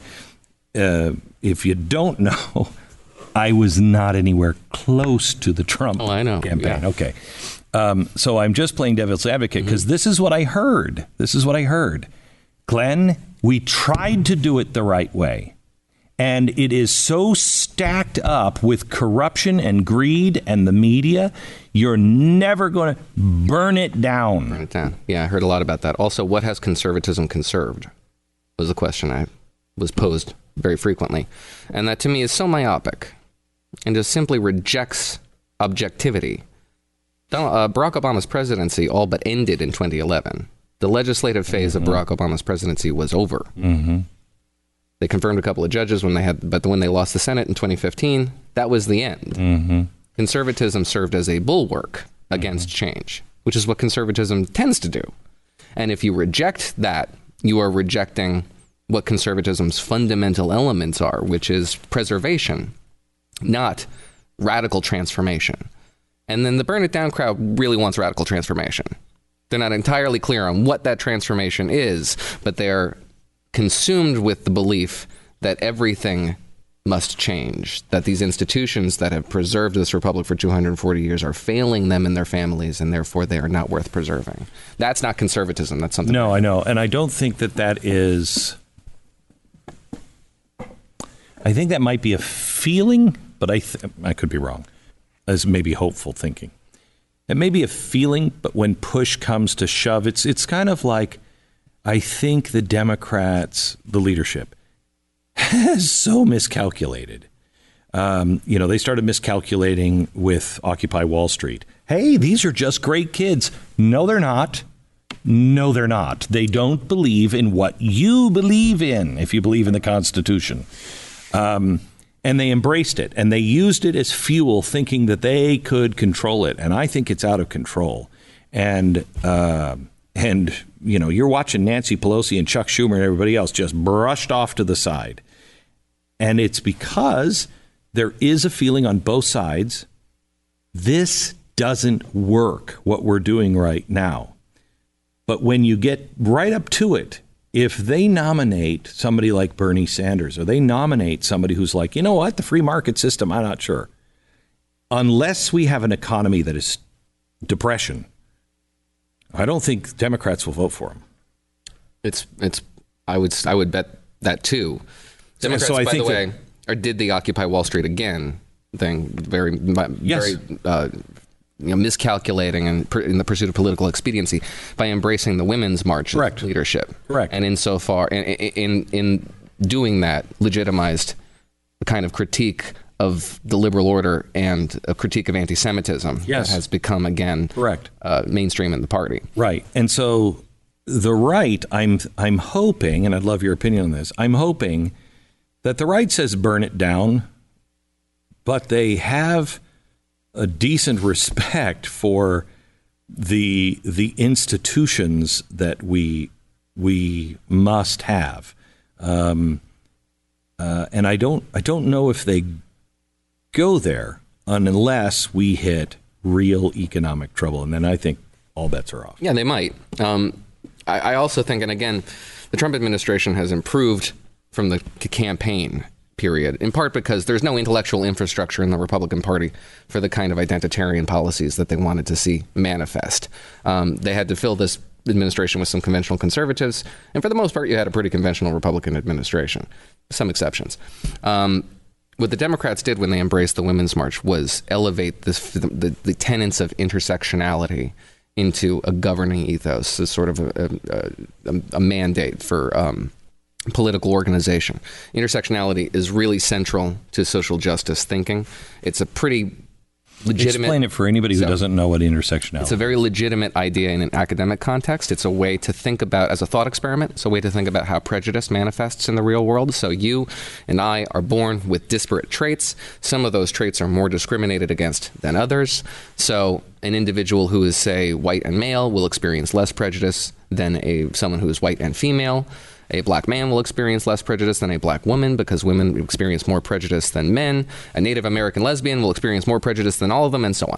Uh, if you don't know, I was not anywhere close to the Trump oh, I know. campaign. Yeah. Okay. Um, so I'm just playing devil's advocate because mm-hmm. this is what I heard. This is what I heard. Glenn, we tried to do it the right way. And it is so stacked up with corruption and greed and the media, you're never going to burn it down. Burn it down. Yeah, I heard a lot about that. Also, what has conservatism conserved was a question I was posed very frequently. And that to me is so myopic and just simply rejects objectivity. Donald, uh, Barack Obama's presidency all but ended in twenty eleven. The legislative phase mm-hmm. of Barack Obama's presidency was over. Mm-hmm. They confirmed a couple of judges when they had, but when they lost the Senate in twenty fifteen, that was the end. Mm-hmm. Conservatism served as a bulwark against mm-hmm. change, which is what conservatism tends to do. And if you reject that, you are rejecting what conservatism's fundamental elements are, which is preservation, not radical transformation. And then the burn it down crowd really wants radical transformation. They're not entirely clear on what that transformation is, but they're consumed with the belief that everything must change, that these institutions that have preserved this republic for two hundred forty years are failing them and their families, and therefore they are not worth preserving. That's not conservatism. That's something. No, I know. And I don't think that that is... I think that might be a feeling, but I th- I could be wrong. As maybe hopeful thinking. It may be a feeling, but when push comes to shove, it's it's kind of like, I think the Democrats, the leadership, has so miscalculated. Um, you know, they started miscalculating with Occupy Wall Street. Hey, these are just great kids. No, they're not. No, they're not. They don't believe in what you believe in, if you believe in the Constitution. Um And they embraced it, and they used it as fuel, thinking that they could control it. And I think it's out of control. And, uh, and you know, you're watching Nancy Pelosi and Chuck Schumer and everybody else just brushed off to the side. And it's because there is a feeling on both sides, this doesn't work, what we're doing right now. But when you get right up to it, if they nominate somebody like Bernie Sanders, or they nominate somebody who's like, you know what, the free market system, I'm not sure. Unless we have an economy that is depression, I don't think Democrats will vote for him. It's it's. I would I would bet that too. Democrats, so I by think the way, that, or did the Occupy Wall Street again thing very yes. very. Uh, You know, miscalculating and per, in the pursuit of political expediency by embracing the Women's March Correct. leadership. Correct. And insofar, in, in in doing that, legitimized a kind of critique of the liberal order and a critique of anti-Semitism yes. that has become, again, Correct. Uh, mainstream in the party. Right. And so the right, I'm I'm hoping, and I'd love your opinion on this, I'm hoping that the right says burn it down, but they have a decent respect for the the institutions that we we must have, um, uh, and I don't I don't know if they go there unless we hit real economic trouble, and then I think all bets are off. Yeah, they might. Um, I, I also think, and again, the Trump administration has improved from the campaign period, in part because there's no intellectual infrastructure in the Republican Party for the kind of identitarian policies that they wanted to see manifest. Um, they had to fill this administration with some conventional conservatives, and for the most part, you had a pretty conventional Republican administration, some exceptions. Um, what the Democrats did when they embraced the Women's March was elevate this, the, the tenets of intersectionality into a governing ethos, as sort of a, a, a mandate for um, political organization. Intersectionality is really central to social justice thinking. It's a pretty legitimate. Explain it for anybody who so, doesn't know what intersectionality is. It's a very legitimate idea in an academic context. It's a way to think about, as a thought experiment, it's a way to think about how prejudice manifests in the real world. So you and I are born with disparate traits. Some of those traits are more discriminated against than others. So an individual who is, say, white and male will experience less prejudice than a someone who is white and female. A black man will experience less prejudice than a black woman because women experience more prejudice than men. A Native American lesbian will experience more prejudice than all of them, and so on.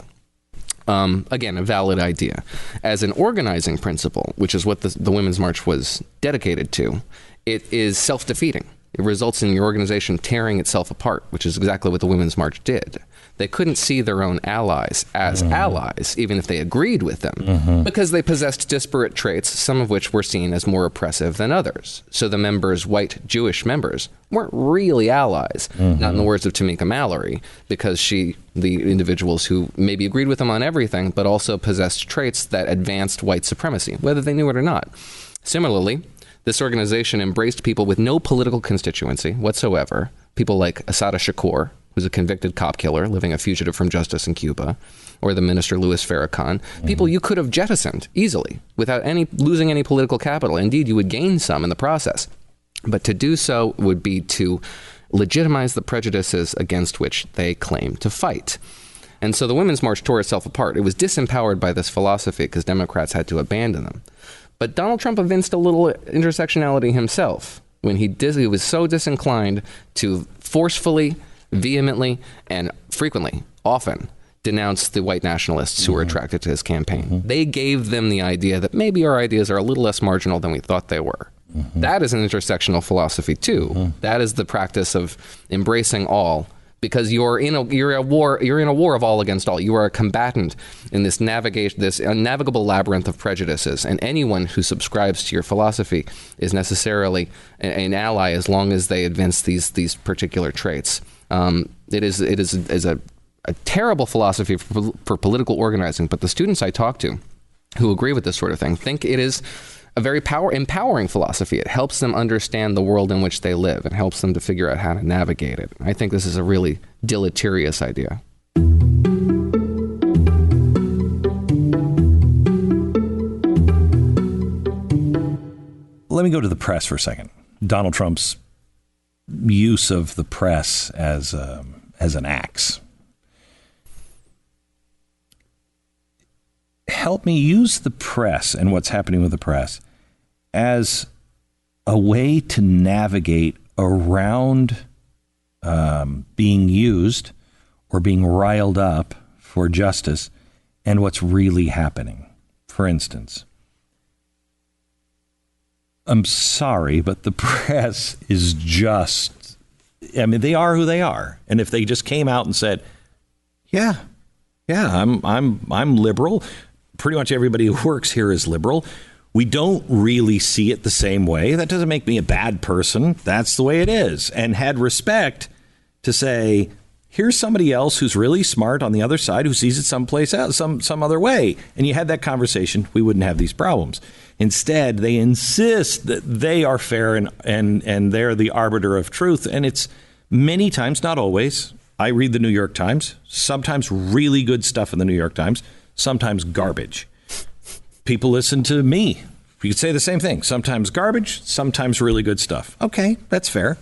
Um, again, a valid idea. As an organizing principle, which is what the, the Women's March was dedicated to, it is self-defeating. It results in your organization tearing itself apart, which is exactly what the Women's March did. They couldn't see their own allies as mm-hmm. allies, even if they agreed with them, mm-hmm. because they possessed disparate traits, some of which were seen as more oppressive than others. So the members, white Jewish members, weren't really allies, mm-hmm. not in the words of Tamika Mallory, because she, the individuals who maybe agreed with them on everything, but also possessed traits that advanced white supremacy, whether they knew it or not. Similarly, this organization embraced people with no political constituency whatsoever, people like Assata Shakur, who's a convicted cop killer living a fugitive from justice in Cuba, or the minister Louis Farrakhan, mm-hmm. people you could have jettisoned easily without any losing any political capital. Indeed, you would gain some in the process. But to do so would be to legitimize the prejudices against which they claim to fight. And so the Women's March tore itself apart. It was disempowered by this philosophy because Democrats had to abandon them. But Donald Trump evinced a little intersectionality himself when he, dis- he was so disinclined to forcefully, vehemently, and frequently, often, denounce the white nationalists mm-hmm. who were attracted to his campaign. Mm-hmm. They gave them the idea that maybe our ideas are a little less marginal than we thought they were. Mm-hmm. That is an intersectional philosophy, too. Mm-hmm. That is the practice of embracing all, because you're in a you're a war you're in a war of all against all. You are a combatant in this navigation this unnavigable labyrinth of prejudices, and anyone who subscribes to your philosophy is necessarily an, an ally as long as they advance these these particular traits. Um, it is it is is a, a terrible philosophy for, for political organizing, but the students I talk to who agree with this sort of thing think it is a very power empowering philosophy. It helps them understand the world in which they live. It helps them to figure out how to navigate it. I think this is a really deleterious idea. Let me go to the press for a second. Donald Trump's use of the press as um, as an axe. Help me use the press and what's happening with the press as a way to navigate around um, being used or being riled up for justice and what's really happening. For instance, I'm sorry, but the press is just, I mean, they are who they are. And if they just came out and said, yeah, yeah, I'm I'm I'm liberal. Pretty much everybody who works here is liberal. We don't really see it the same way. That doesn't make me a bad person. That's the way it is. And had respect to say, here's somebody else who's really smart on the other side who sees it someplace else, some some other way. And you had that conversation, we wouldn't have these problems. Instead, they insist that they are fair and and and they're the arbiter of truth. And it's many times, not always. I read the New York Times, sometimes really good stuff in the New York Times, sometimes garbage. People listen to me. You could say the same thing. Sometimes garbage, sometimes really good stuff. Okay, that's fair.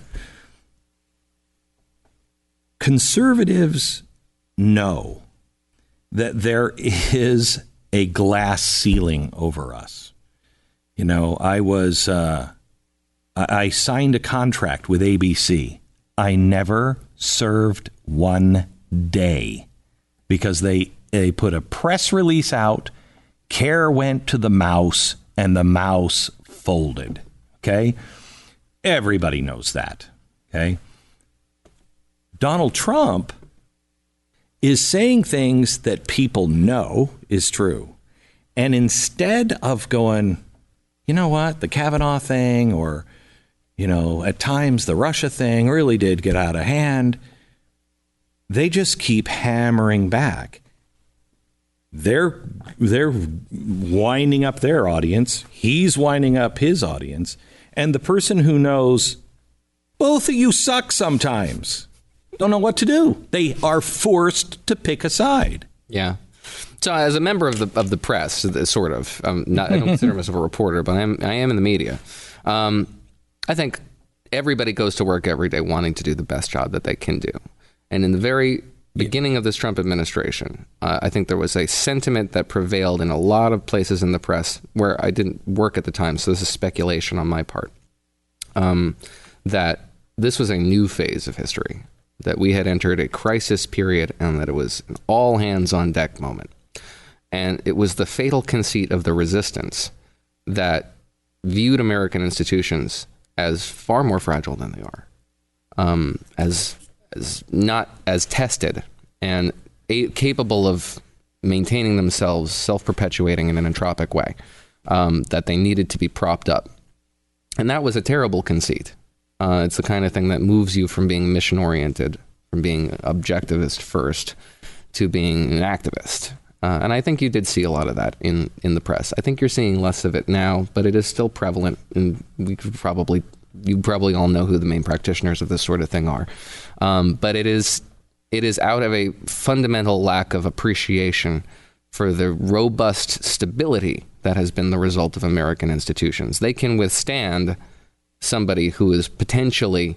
Conservatives know that there is a glass ceiling over us. You know, I was, uh, I signed a contract with A B C. I never served one day because they, they put a press release out. Care went to the mouse and the mouse folded. OK, everybody knows that. OK, Donald Trump is saying things that people know is true. And instead of going, you know what, the Kavanaugh thing or, you know, at times the Russia thing really did get out of hand, they just keep hammering back. They're they're winding up their audience. He's winding up his audience. And the person who knows both of you suck sometimes. don't know what to do. They are forced to pick a side. Yeah. So as a member of the of the press, sort of, um, not, I don't consider myself a reporter, but I am, I am in the media. Um, I think everybody goes to work every day wanting to do the best job that they can do. And in the very beginning of this Trump administration, uh, I think there was a sentiment that prevailed in a lot of places in the press where I didn't work at the time, so this is speculation on my part, um, that this was a new phase of history, that we had entered a crisis period and that it was an all hands on deck moment. And it was the fatal conceit of the resistance that viewed American institutions as far more fragile than they are, um, as as not as tested and a- capable of maintaining themselves, self-perpetuating in an entropic way, um, that they needed to be propped up. And that was a terrible conceit. Uh, it's the kind of thing that moves you from being mission-oriented, from being objectivist first, to being an activist. Uh, and I think you did see a lot of that in, in the press. I think you're seeing less of it now, but it is still prevalent. And we could probably, you probably all know who the main practitioners of this sort of thing are. Um, but it is, it is out of a fundamental lack of appreciation for the robust stability that has been the result of American institutions. They can withstand somebody who is potentially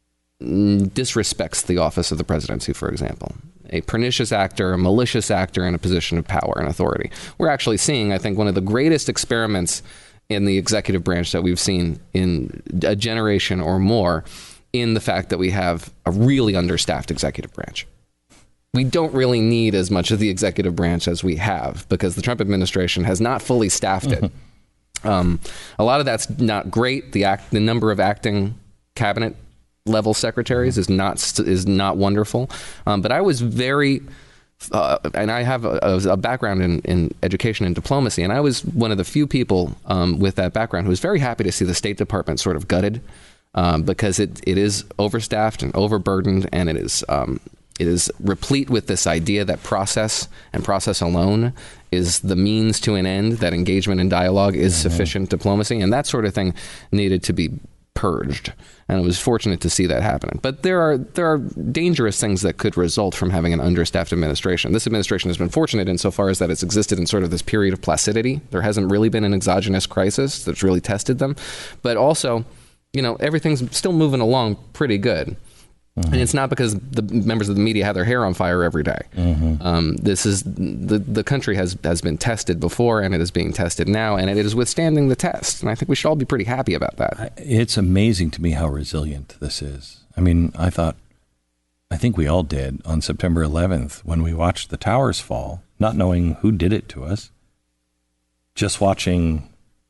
disrespects the office of the presidency, for example. A pernicious actor, a malicious actor in a position of power and authority. We're actually seeing, I think, one of the greatest experiments in the executive branch that we've seen in a generation or more, in the fact that we have a really understaffed executive branch. We don't really need as much of the executive branch as we have because the Trump administration has not fully staffed it. Um, a lot of that's not great. The act, the number of acting cabinet level secretaries is not is not wonderful. Um, but I was very, uh, and I have a, a background in, in education and diplomacy, and I was one of the few people um, with that background who was very happy to see the State Department sort of gutted um, because it it is overstaffed and overburdened, and it is um, it is replete with this idea that process and process alone is the means to an end, that engagement and dialogue is mm-hmm. sufficient diplomacy, and that sort of thing needed to be purged. And I was fortunate to see that happening. But there are there are dangerous things that could result from having an understaffed administration. This administration has been fortunate insofar as that it's existed in sort of this period of placidity. There hasn't really been an exogenous crisis that's really tested them. But also, you know, everything's still moving along pretty good. Mm-hmm. And it's not because the members of the media have their hair on fire every day. Mm-hmm. Um, this is the the country has has been tested before, and it is being tested now, and it is withstanding the test. And I think we should all be pretty happy about that. It's amazing to me how resilient this is. I mean, I thought, I think we all did on September eleventh when we watched the towers fall, not knowing who did it to us. Just watching.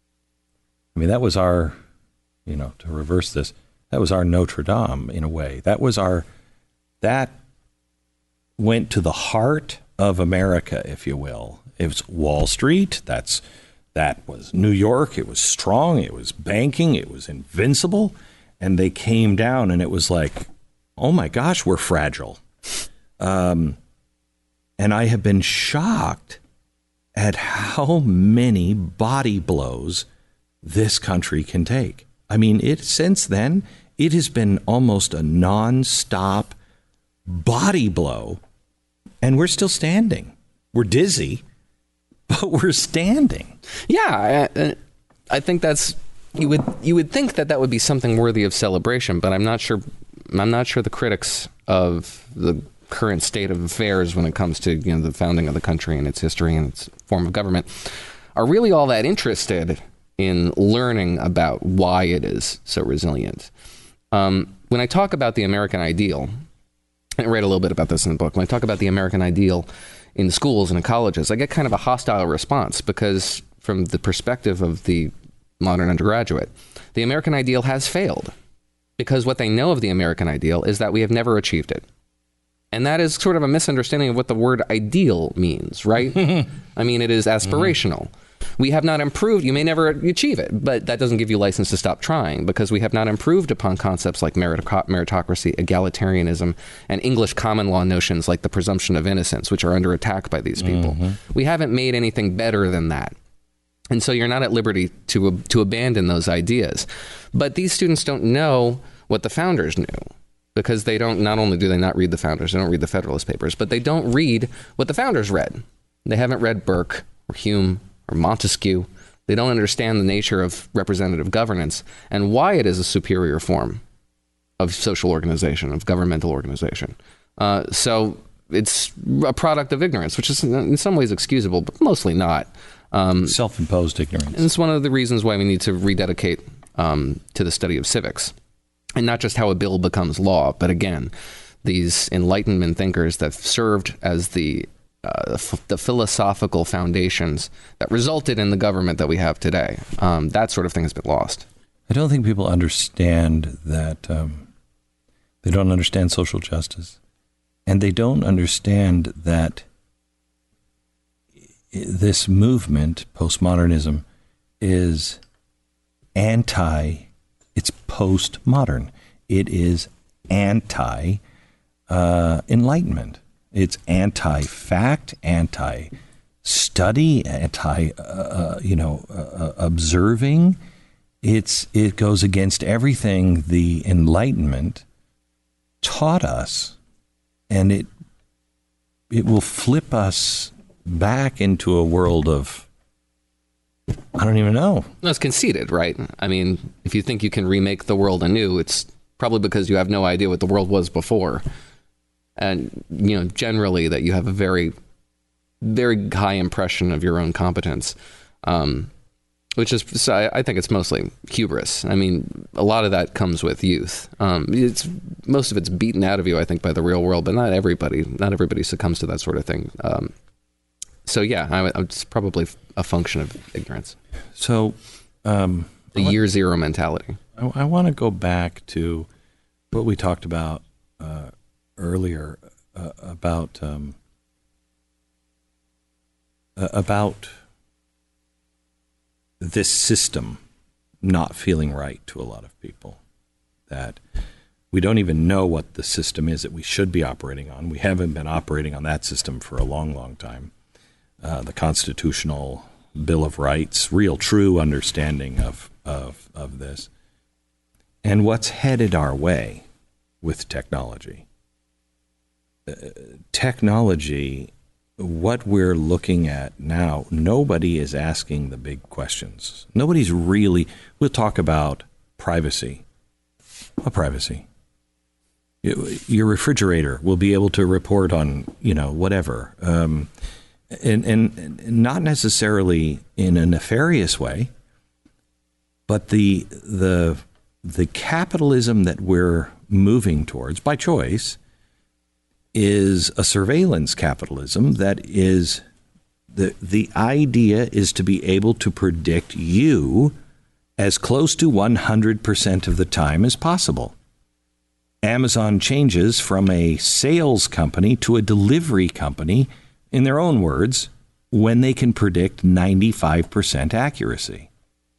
I mean, that was our, you know, to reverse this. That was our Notre Dame, in a way. That was our, that went to the heart of America, if you will. It was Wall Street. That's, that was New York. It was strong. It was banking. It was invincible. And they came down, and it was like, oh my gosh, we're fragile. Um, and I have been shocked at how many body blows this country can take. I mean, it since then, it has been almost a nonstop body blow, and we're still standing. We're dizzy, but we're standing. Yeah, I, I think that's you would you would think that that would be something worthy of celebration, but I'm not sure. I'm not sure the critics of the current state of affairs when it comes to you know the founding of the country and its history and its form of government are really all that interested in learning about why it is so resilient. Um, when I talk about the American ideal, I read a little bit about this in the book, when I talk about the American ideal in schools and in colleges, I get kind of a hostile response because from the perspective of the modern undergraduate, the American ideal has failed because what they know of the American ideal is that we have never achieved it. And that is sort of a misunderstanding of what the word ideal means, right? I mean, it is aspirational. Mm-hmm. We have not improved. You may never achieve it, but that doesn't give you license to stop trying because we have not improved upon concepts like meritocracy, egalitarianism, and English common law notions like the presumption of innocence, which are under attack by these people. Mm-hmm. We haven't made anything better than that. And so you're not at liberty to to abandon those ideas. But these students don't know what the founders knew. because they don't, not only do they not read the founders, they don't read the Federalist Papers, but they don't read what the founders read. They haven't read Burke or Hume or Montesquieu. They don't understand the nature of representative governance and why it is a superior form of social organization, of governmental organization. Uh, so it's a product of ignorance, which is in some ways excusable, but mostly not. Um, Self-imposed ignorance. And it's one of the reasons why we need to rededicate um, to the study of civics. And not just how a bill becomes law, but again, these Enlightenment thinkers that served as the uh, f- the philosophical foundations that resulted in the government that we have today. Um, that sort of thing has been lost. I don't think people understand that. Um, they don't understand social justice. And they don't understand that this movement, postmodernism, is anti, it's postmodern. It is anti-enlightenment. Uh, it's anti-fact, anti-study, anti, uh, uh, you know, uh, observing. It's it goes against everything the Enlightenment taught us, and it it will flip us back into a world of, I don't even know. No, it's conceited, right? I mean, if you think you can remake the world anew, it's probably because you have no idea what the world was before. And, you know, generally that you have a very, very high impression of your own competence, um, which is, so I, I think it's mostly hubris. I mean, a lot of that comes with youth. Um, it's most of it's beaten out of you, I think, by the real world, but not everybody, not everybody succumbs to that sort of thing. Um, So, yeah, I, it's probably a function of ignorance. So, um, the want, year zero mentality. I, I want to go back to what we talked about uh, earlier uh, about um, uh, about this system not feeling right to a lot of people. That we don't even know what the system is that we should be operating on. We haven't been operating on that system for a long, long time. Uh, the constitutional Bill of Rights, real true understanding of, of of this, and what's headed our way with technology. Uh, technology, what we're looking at now, nobody is asking the big questions. Nobody's really, we'll talk about privacy. What privacy? Your refrigerator will be able to report on, you know, whatever. Um, And, and not necessarily in a nefarious way, but the the the capitalism that we're moving towards by choice is a surveillance capitalism that is the the idea is to be able to predict you as close to one hundred percent of the time as possible. Amazon changes from a sales company to a delivery company, in their own words, when they can predict ninety-five percent accuracy.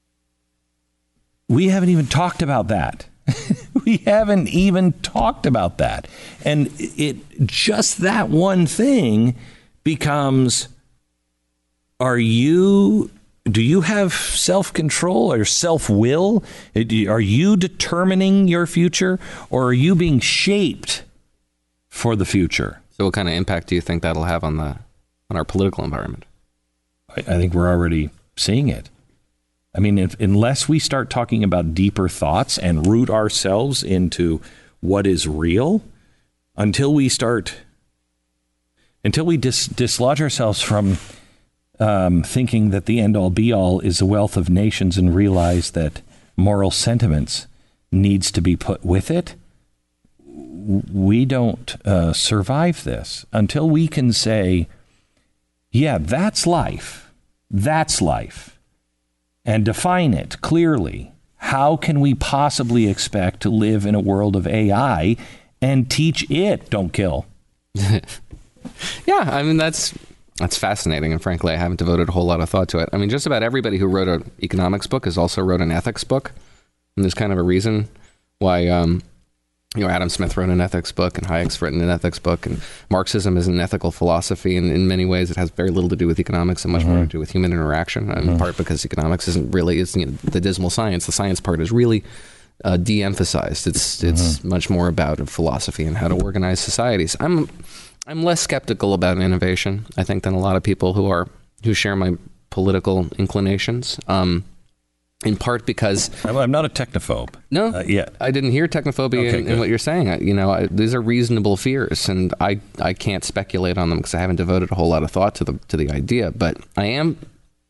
We haven't even talked about that. We haven't even talked about that. And it just that one thing becomes, are you, do you have self-control or self-will? Are you determining your future, or are you being shaped for the future? So what kind of impact do you think that'll have on the on our political environment? I, I think we're already seeing it. I mean, if, unless we start talking about deeper thoughts and root ourselves into what is real, until we start, until we dis, dislodge ourselves from um, thinking that the end-all be-all is the wealth of nations and realize that moral sentiments needs to be put with it, we don't uh, survive this until we can say, yeah, that's life. That's life. And define it clearly. How can we possibly expect to live in a world of A I and teach it don't kill? Yeah, I mean, that's that's fascinating. And frankly, I haven't devoted a whole lot of thought to it. I mean, just about everybody who wrote an economics book has also wrote an ethics book. And there's kind of a reason why... Um, You know, Adam Smith wrote an ethics book, and Hayek's written an ethics book, and Marxism is an ethical philosophy, and in many ways it has very little to do with economics and much mm-hmm. more to do with human interaction, mm-hmm. in part because economics isn't really, it's, you know, the dismal science. The science part is really uh, de-emphasized. It's it's mm-hmm. much more about philosophy and how to organize societies. I'm I'm less skeptical about innovation, I think, than a lot of people who are who share my political inclinations. Um, in part because I'm not a technophobe. No, uh, yeah, I didn't hear technophobia okay, in, in what you're saying. I, you know, I, these are reasonable fears, and I, I can't speculate on them because I haven't devoted a whole lot of thought to the to the idea. But I am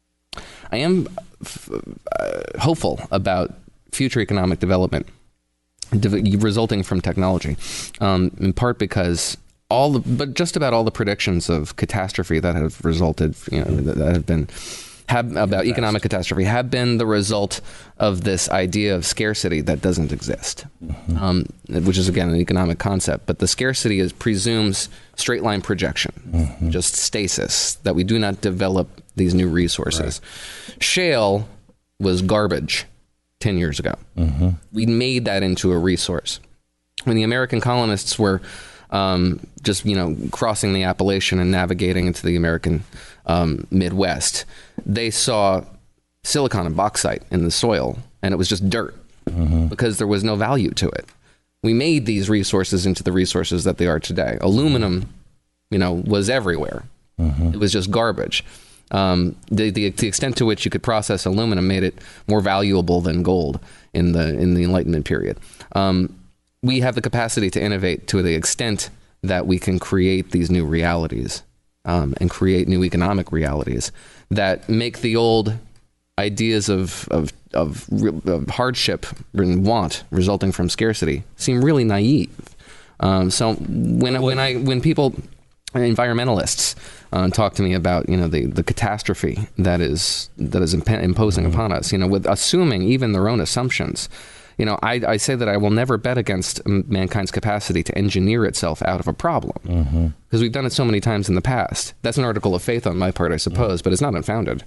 I am f- uh, hopeful about future economic development de- resulting from technology, um, in part because all the, but just about all the predictions of catastrophe that have resulted, you know, that, that have been. Have, about economic catastrophe have been the result of this idea of scarcity that doesn't exist, mm-hmm. um, which is, again, an economic concept. But the scarcity is presumes straight line projection, mm-hmm. just stasis, that we do not develop these new resources. Right. Shale was garbage ten years ago. Mm-hmm. We made that into a resource. When the American colonists were um, just, you know, crossing the Appalachian and navigating into the American Um, Midwest, they saw silicon and bauxite in the soil, and it was just dirt mm-hmm. because there was no value to it. We made these resources into the resources that they are today. Aluminum, you know, was everywhere. Mm-hmm. It was just garbage. Um, the, the the extent to which you could process aluminum made it more valuable than gold in the in the Enlightenment period. Um, we have the capacity to innovate to the extent that we can create these new realities. Um, and create new economic realities that make the old ideas of of, of of hardship and want resulting from scarcity seem really naive. Um, so when when I when people, environmentalists, uh, talk to me about, you know, the, the catastrophe that is that is imp- imposing mm-hmm. upon us, you know, with assuming even their own assumptions. You know, I, I say that I will never bet against mankind's capacity to engineer itself out of a problem, because mm-hmm. we've done it so many times in the past. That's an article of faith on my part, I suppose, mm-hmm. but it's not unfounded.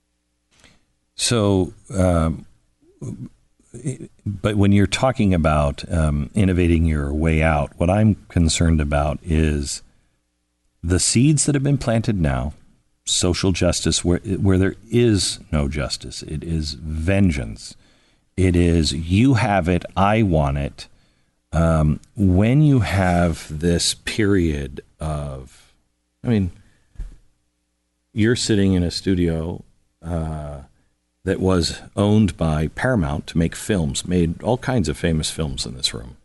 So, um, but when you're talking about um, innovating your way out, what I'm concerned about is the seeds that have been planted now, social justice, where where there is no justice. It is vengeance. It is, you have it, I want it. Um, when you have this period of, I mean, you're sitting in a studio uh, that was owned by Paramount to make films, made all kinds of famous films in this room.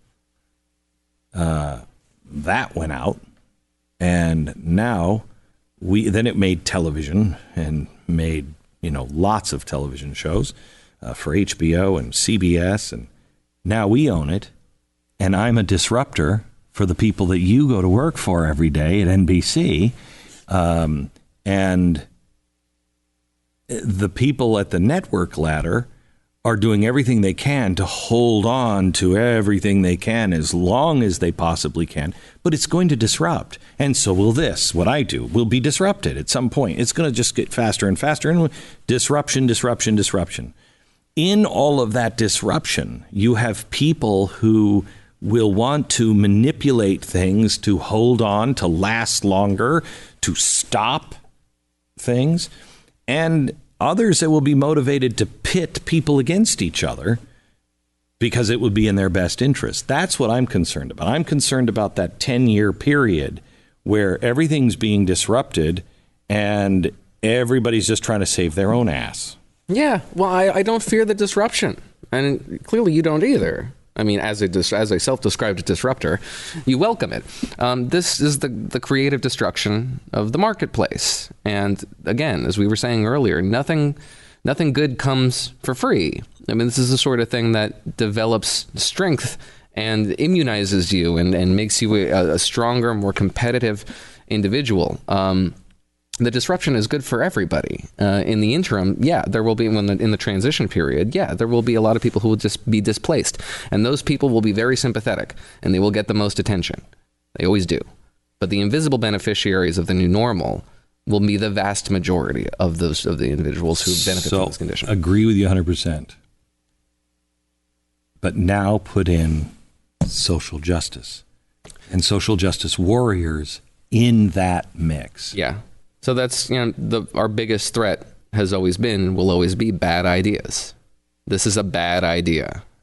Uh, that went out, and now we, then it made television and made, you know, lots of television shows. Uh, for H B O and C B S, and now we own it, and I'm a disruptor for the people that you go to work for every day at N B C, um, and the people at the network ladder are doing everything they can to hold on to everything they can as long as they possibly can, but it's going to disrupt, and so will this. What I do will be disrupted at some point. It's going to just get faster and faster, and disruption, disruption, disruption. In all of that disruption, you have people who will want to manipulate things to hold on, to last longer, to stop things, and others that will be motivated to pit people against each other because it would be in their best interest. That's what I'm concerned about. I'm concerned about that ten-year period where everything's being disrupted and everybody's just trying to save their own ass. Yeah, well, I, I don't fear the disruption, and clearly you don't either. I mean, as a dis- as a self-described disruptor, you welcome it. Um, this is the the creative destruction of the marketplace, and again, as we were saying earlier, nothing nothing good comes for free. I mean, this is the sort of thing that develops strength and immunizes you and, and makes you a, a stronger, more competitive individual. Um, The disruption is good for everybody. Uh, in the interim, yeah, there will be, when the, in the transition period, yeah, there will be a lot of people who will just be displaced. And those people will be very sympathetic, and they will get the most attention. They always do. But the invisible beneficiaries of the new normal will be the vast majority of those of the individuals who benefit so, from this condition. Agree with you one hundred percent. But now put in social justice and social justice warriors in that mix. Yeah. So that's, you know, the, our biggest threat has always been, will always be bad ideas. This is a bad idea.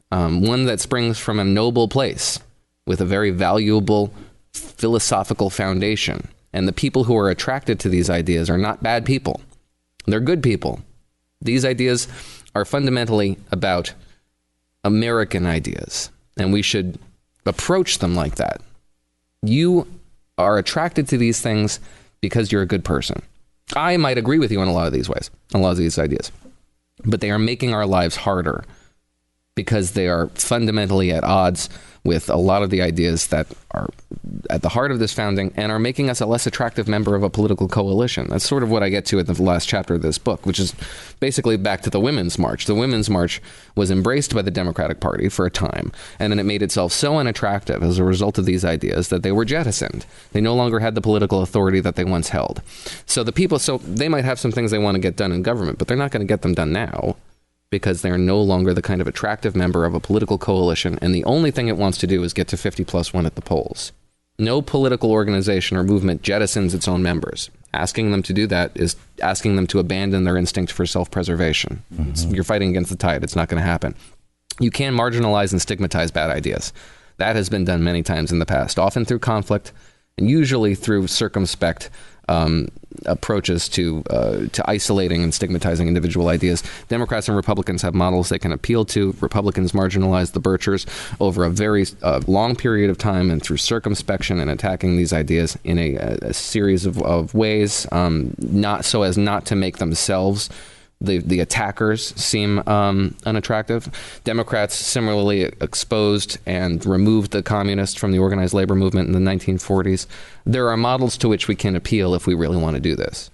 um, one that springs from a noble place with a very valuable philosophical foundation. And the people who are attracted to these ideas are not bad people. They're good people. These ideas are fundamentally about American ideas, and we should approach them like that. You are attracted to these things because you're a good person. I might agree with you in a lot of these ways, a lot of these ideas, but they are making our lives harder because they are fundamentally at odds with a lot of the ideas that are at the heart of this founding and are making us a less attractive member of a political coalition. That's sort of what I get to at the last chapter of this book, which is basically back to the Women's March. The Women's March was embraced by the Democratic Party for a time, and then it made itself so unattractive as a result of these ideas that they were jettisoned. They no longer had the political authority that they once held. So the people, so they might have some things they want to get done in government, but they're not going to get them done now, because they're no longer the kind of attractive member of a political coalition, and the only thing it wants to do is get to fifty plus one at the polls. No political organization or movement jettisons its own members. Asking them to do that is asking them to abandon their instinct for self-preservation. Mm-hmm. You're fighting against the tide. It's not going to happen. You can marginalize and stigmatize bad ideas. That has been done many times in the past, often through conflict, and usually through circumspect Um, approaches to uh, to isolating and stigmatizing individual ideas. Democrats and Republicans have models they can appeal to. Republicans marginalized the Birchers over a very uh, long period of time and through circumspection and attacking these ideas in a, a series of, of ways, um, not so as not to make themselves the the attackers seem um, unattractive. Democrats similarly exposed and removed the communists from the organized labor movement in the nineteen forties. There are models to which we can appeal if we really want to do this.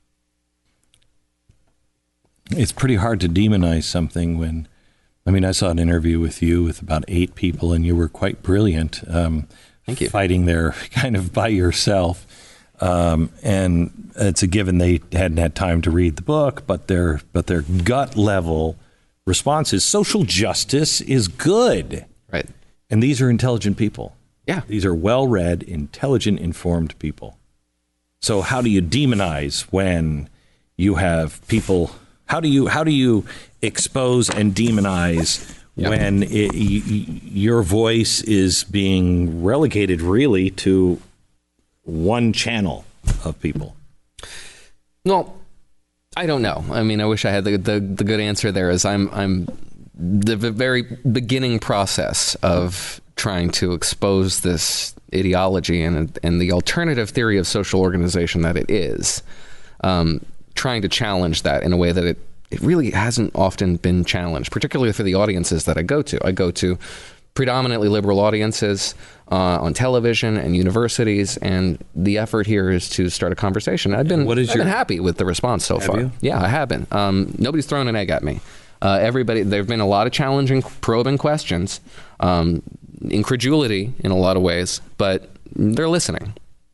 It's pretty hard to demonize something when, I mean, I saw an interview with you with about eight people, and you were quite brilliant. Um, Thank you. Fighting there kind of by yourself. Um, and it's a given they hadn't had time to read the book, but their but their gut level response is social justice is good. Right. And these are intelligent people. Yeah. These are well-read, intelligent, informed people. So how do you demonize when you have people? How do you how do you expose and demonize yep. when it, y- your voice is being relegated really to one channel of people? Well, I don't know. I mean, I wish I had the, the, the good answer there. Is I'm I'm the very beginning process of trying to expose this ideology and and the alternative theory of social organization that it is, um, trying to challenge that in a way that it, it really hasn't often been challenged, particularly for the audiences that I go to. I go to predominantly liberal audiences uh, on television and universities, and the effort here is to start a conversation. I've been, what is I've your, been happy with the response so far. You? Yeah, I have been. Um, nobody's thrown an egg at me. Uh, everybody, there have been a lot of challenging, probing questions, um, incredulity in a lot of ways, but they're listening.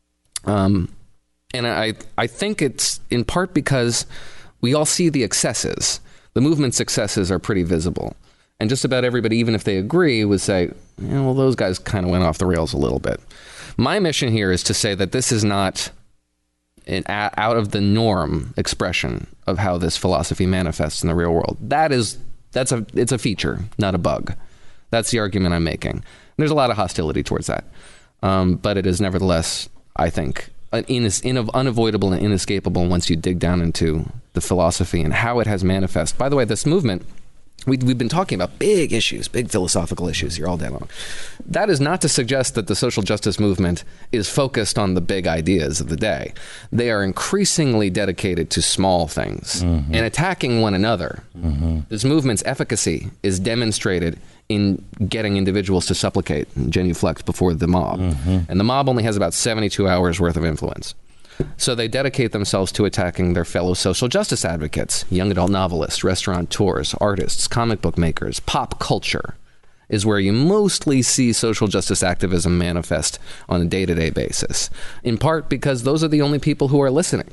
Um, and I, I think it's in part because we all see the excesses. The movement's excesses are pretty visible. And just about everybody, even if they agree, would say, yeah, well, those guys kind of went off the rails a little bit. My mission here is to say that this is not an a- out of the norm expression of how this philosophy manifests in the real world. That is, that's a, it's a feature, not a bug. That's the argument I'm making. And there's a lot of hostility towards that. Um, but it is nevertheless, I think, an in, in, unavoidable and inescapable once you dig down into the philosophy and how it has manifest. By the way, this movement, We, we've been talking about big issues, big philosophical issues here all day long. That is not to suggest that the social justice movement is focused on the big ideas of the day. They are increasingly dedicated to small things mm-hmm. and attacking one another. Mm-hmm. This movement's efficacy is demonstrated in getting individuals to supplicate and genuflect before the mob. Mm-hmm. And the mob only has about seventy-two hours worth of influence. So they dedicate themselves to attacking their fellow social justice advocates, young adult novelists, restaurateurs, artists, comic book makers. Pop culture is where you mostly see social justice activism manifest on a day-to-day basis, in part because those are the only people who are listening.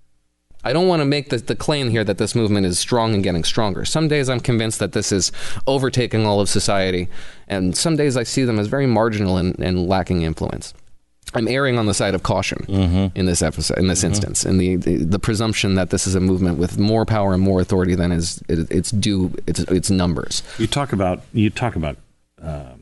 I don't want to make the, the claim here that this movement is strong and getting stronger. Some days I'm convinced that this is overtaking all of society, and some days I see them as very marginal and, and lacking influence. I'm erring on the side of caution mm-hmm. in this episode, in this mm-hmm. instance, in the, the the presumption that this is a movement with more power and more authority than is it, it's due its its numbers. You talk about you talk about um,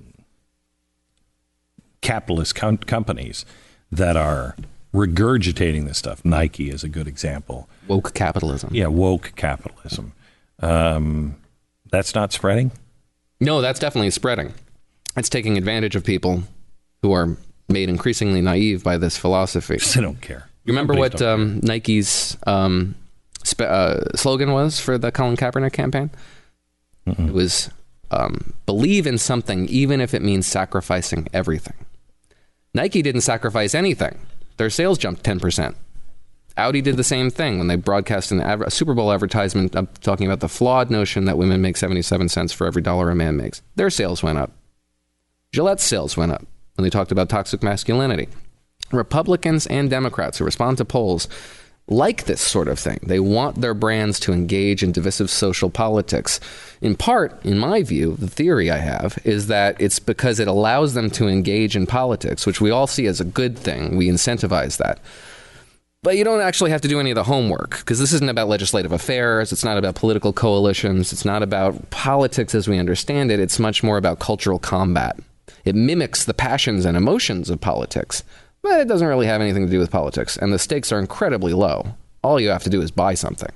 capitalist com- companies that are regurgitating this stuff. Nike is a good example. Woke capitalism. Yeah, woke capitalism. Um, that's not spreading? No, that's definitely spreading. It's taking advantage of people who are made increasingly naive by this philosophy. They don't care. You remember Companies what um, Nike's um, sp- uh, slogan was for the Colin Kaepernick campaign? Mm-mm. It was, um, believe in something even if it means sacrificing everything. Nike didn't sacrifice anything. Their sales jumped ten percent. Audi did the same thing when they broadcast an av- a Super Bowl advertisement uh, talking about the flawed notion that women make seventy-seven cents for every dollar a man makes. Their sales went up. Gillette's sales went up when they talked about toxic masculinity. Republicans and Democrats who respond to polls like this sort of thing. They want their brands to engage in divisive social politics. In part, in my view, the theory I have is that it's because it allows them to engage in politics, which we all see as a good thing. We incentivize that. But you don't actually have to do any of the homework, because this isn't about legislative affairs. It's not about political coalitions. It's not about politics as we understand it. It's much more about cultural combat. It mimics the passions and emotions of politics, but it doesn't really have anything to do with politics. And the stakes are incredibly low. All you have to do is buy something.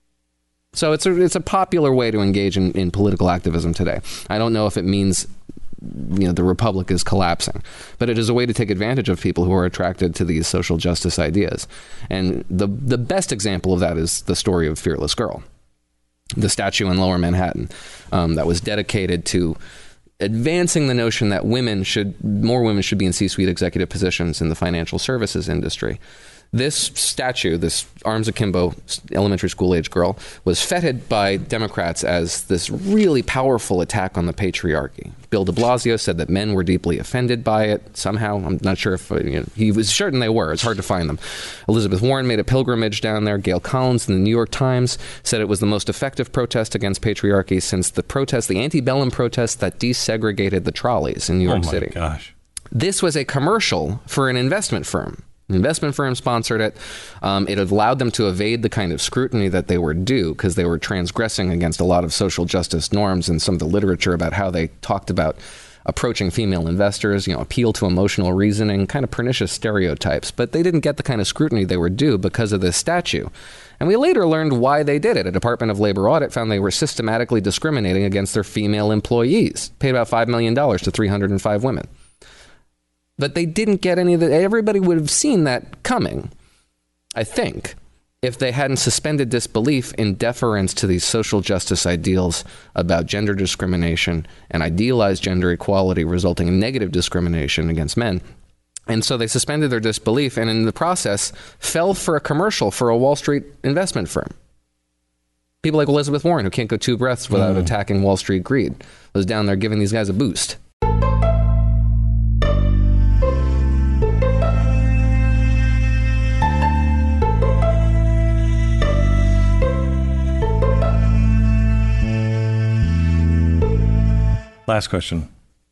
So it's a, it's a popular way to engage in, in political activism today. I don't know if it means, you know, the republic is collapsing, but it is a way to take advantage of people who are attracted to these social justice ideas. And the the best example of that is the story of Fearless Girl, the statue in Lower Manhattan um, that was dedicated to advancing the notion that women should, more women should be in C-suite executive positions in the financial services industry. This statue, this arms akimbo elementary school age girl, was feted by Democrats as this really powerful attack on the patriarchy. Bill de Blasio said that men were deeply offended by it. Somehow, I'm not sure if, you know, he was certain they were. It's hard to find them. Elizabeth Warren made a pilgrimage down there. Gail Collins in the New York Times said it was the most effective protest against patriarchy since the protest, the antebellum protest that desegregated the trolleys in New York City. Oh my gosh. This was a commercial for an investment firm. An investment firm sponsored it. Um, it allowed them to evade the kind of scrutiny that they were due because they were transgressing against a lot of social justice norms and some of the literature about how they talked about approaching female investors, you know, appeal to emotional reasoning, kind of pernicious stereotypes. But they didn't get the kind of scrutiny they were due because of this statue. And we later learned why they did it. A Department of Labor audit found they were systematically discriminating against their female employees. Paid about five million dollars to three hundred five women. But they didn't get any of the... Everybody would have seen that coming, I think, if they hadn't suspended disbelief in deference to these social justice ideals about gender discrimination and idealized gender equality resulting in negative discrimination against men. And so they suspended their disbelief and in the process fell for a commercial for a Wall Street investment firm. People like Elizabeth Warren, who can't go two breaths without mm. attacking Wall Street greed, was down there giving these guys a boost. Last question.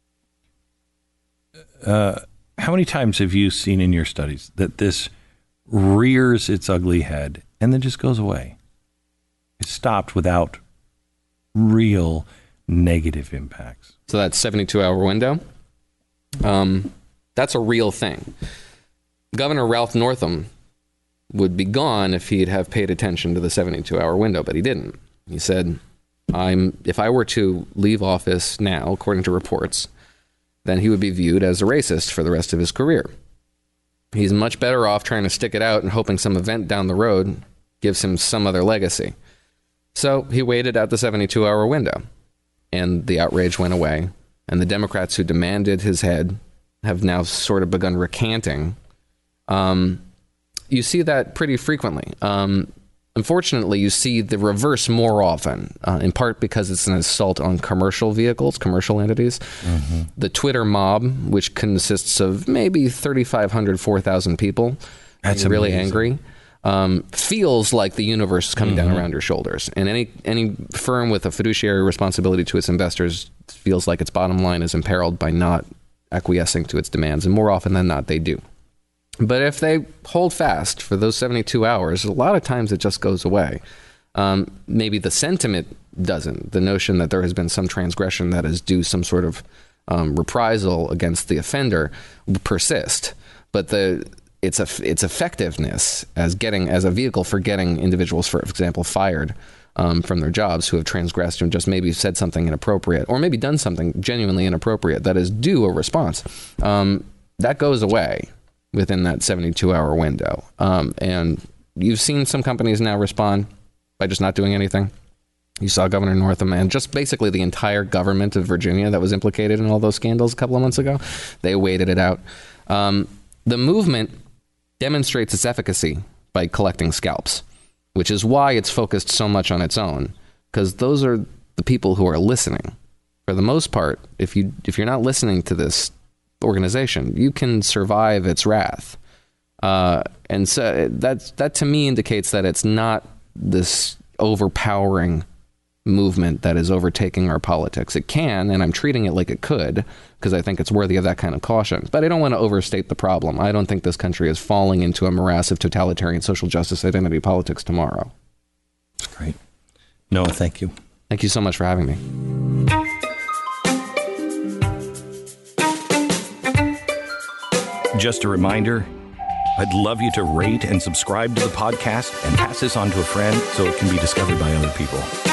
Uh, how many times have you seen in your studies that this rears its ugly head and then just goes away? It's stopped without real negative impacts. So that seventy-two hour window, um, that's a real thing. Governor Ralph Northam would be gone if he'd have paid attention to the seventy-two hour window, but he didn't. He said, I'm, if I were to leave office now, according to reports, then he would be viewed as a racist for the rest of his career. He's much better off trying to stick it out and hoping some event down the road gives him some other legacy. So he waited out the seventy-two hour window, and the outrage went away. And the Democrats who demanded his head have now sort of begun recanting. Um, you see that pretty frequently. Um, Unfortunately, you see the reverse more often, uh, in part because it's an assault on commercial vehicles, commercial entities. Mm-hmm. The Twitter mob, which consists of maybe thirty-five hundred, four thousand people, that's really angry, um, feels like the universe is coming mm-hmm. down around your shoulders. And any any firm with a fiduciary responsibility to its investors feels like its bottom line is imperiled by not acquiescing to its demands. And more often than not, they do. But if they hold fast for those seventy-two hours, a lot of times it just goes away. Um, maybe the sentiment doesn't. The notion that there has been some transgression that is due some sort of um, reprisal against the offender will persist. But the its its effectiveness as getting as a vehicle for getting individuals, for example, fired um, from their jobs who have transgressed and just maybe said something inappropriate, or maybe done something genuinely inappropriate that is due a response, um, that goes away within that seventy-two hour window. Um, and you've seen some companies now respond by just not doing anything. You saw Governor Northam and just basically the entire government of Virginia that was implicated in all those scandals a couple of months ago. They waited it out. Um, the movement demonstrates its efficacy by collecting scalps, which is why it's focused so much on its own, because those are the people who are listening. For the most part, if you if you're not listening to this organization, you can survive its wrath. Uh, and so that that to me indicates that it's not this overpowering movement that is overtaking our politics. It can, and I'm treating it like it could, because I think it's worthy of that kind of caution. But I don't want to overstate the problem. I don't think this country is falling into a morass of totalitarian social justice identity politics tomorrow. That's great. Noah, thank you. Thank you so much for having me. Just a reminder, I'd love you to rate and subscribe to the podcast and pass this on to a friend so it can be discovered by other people.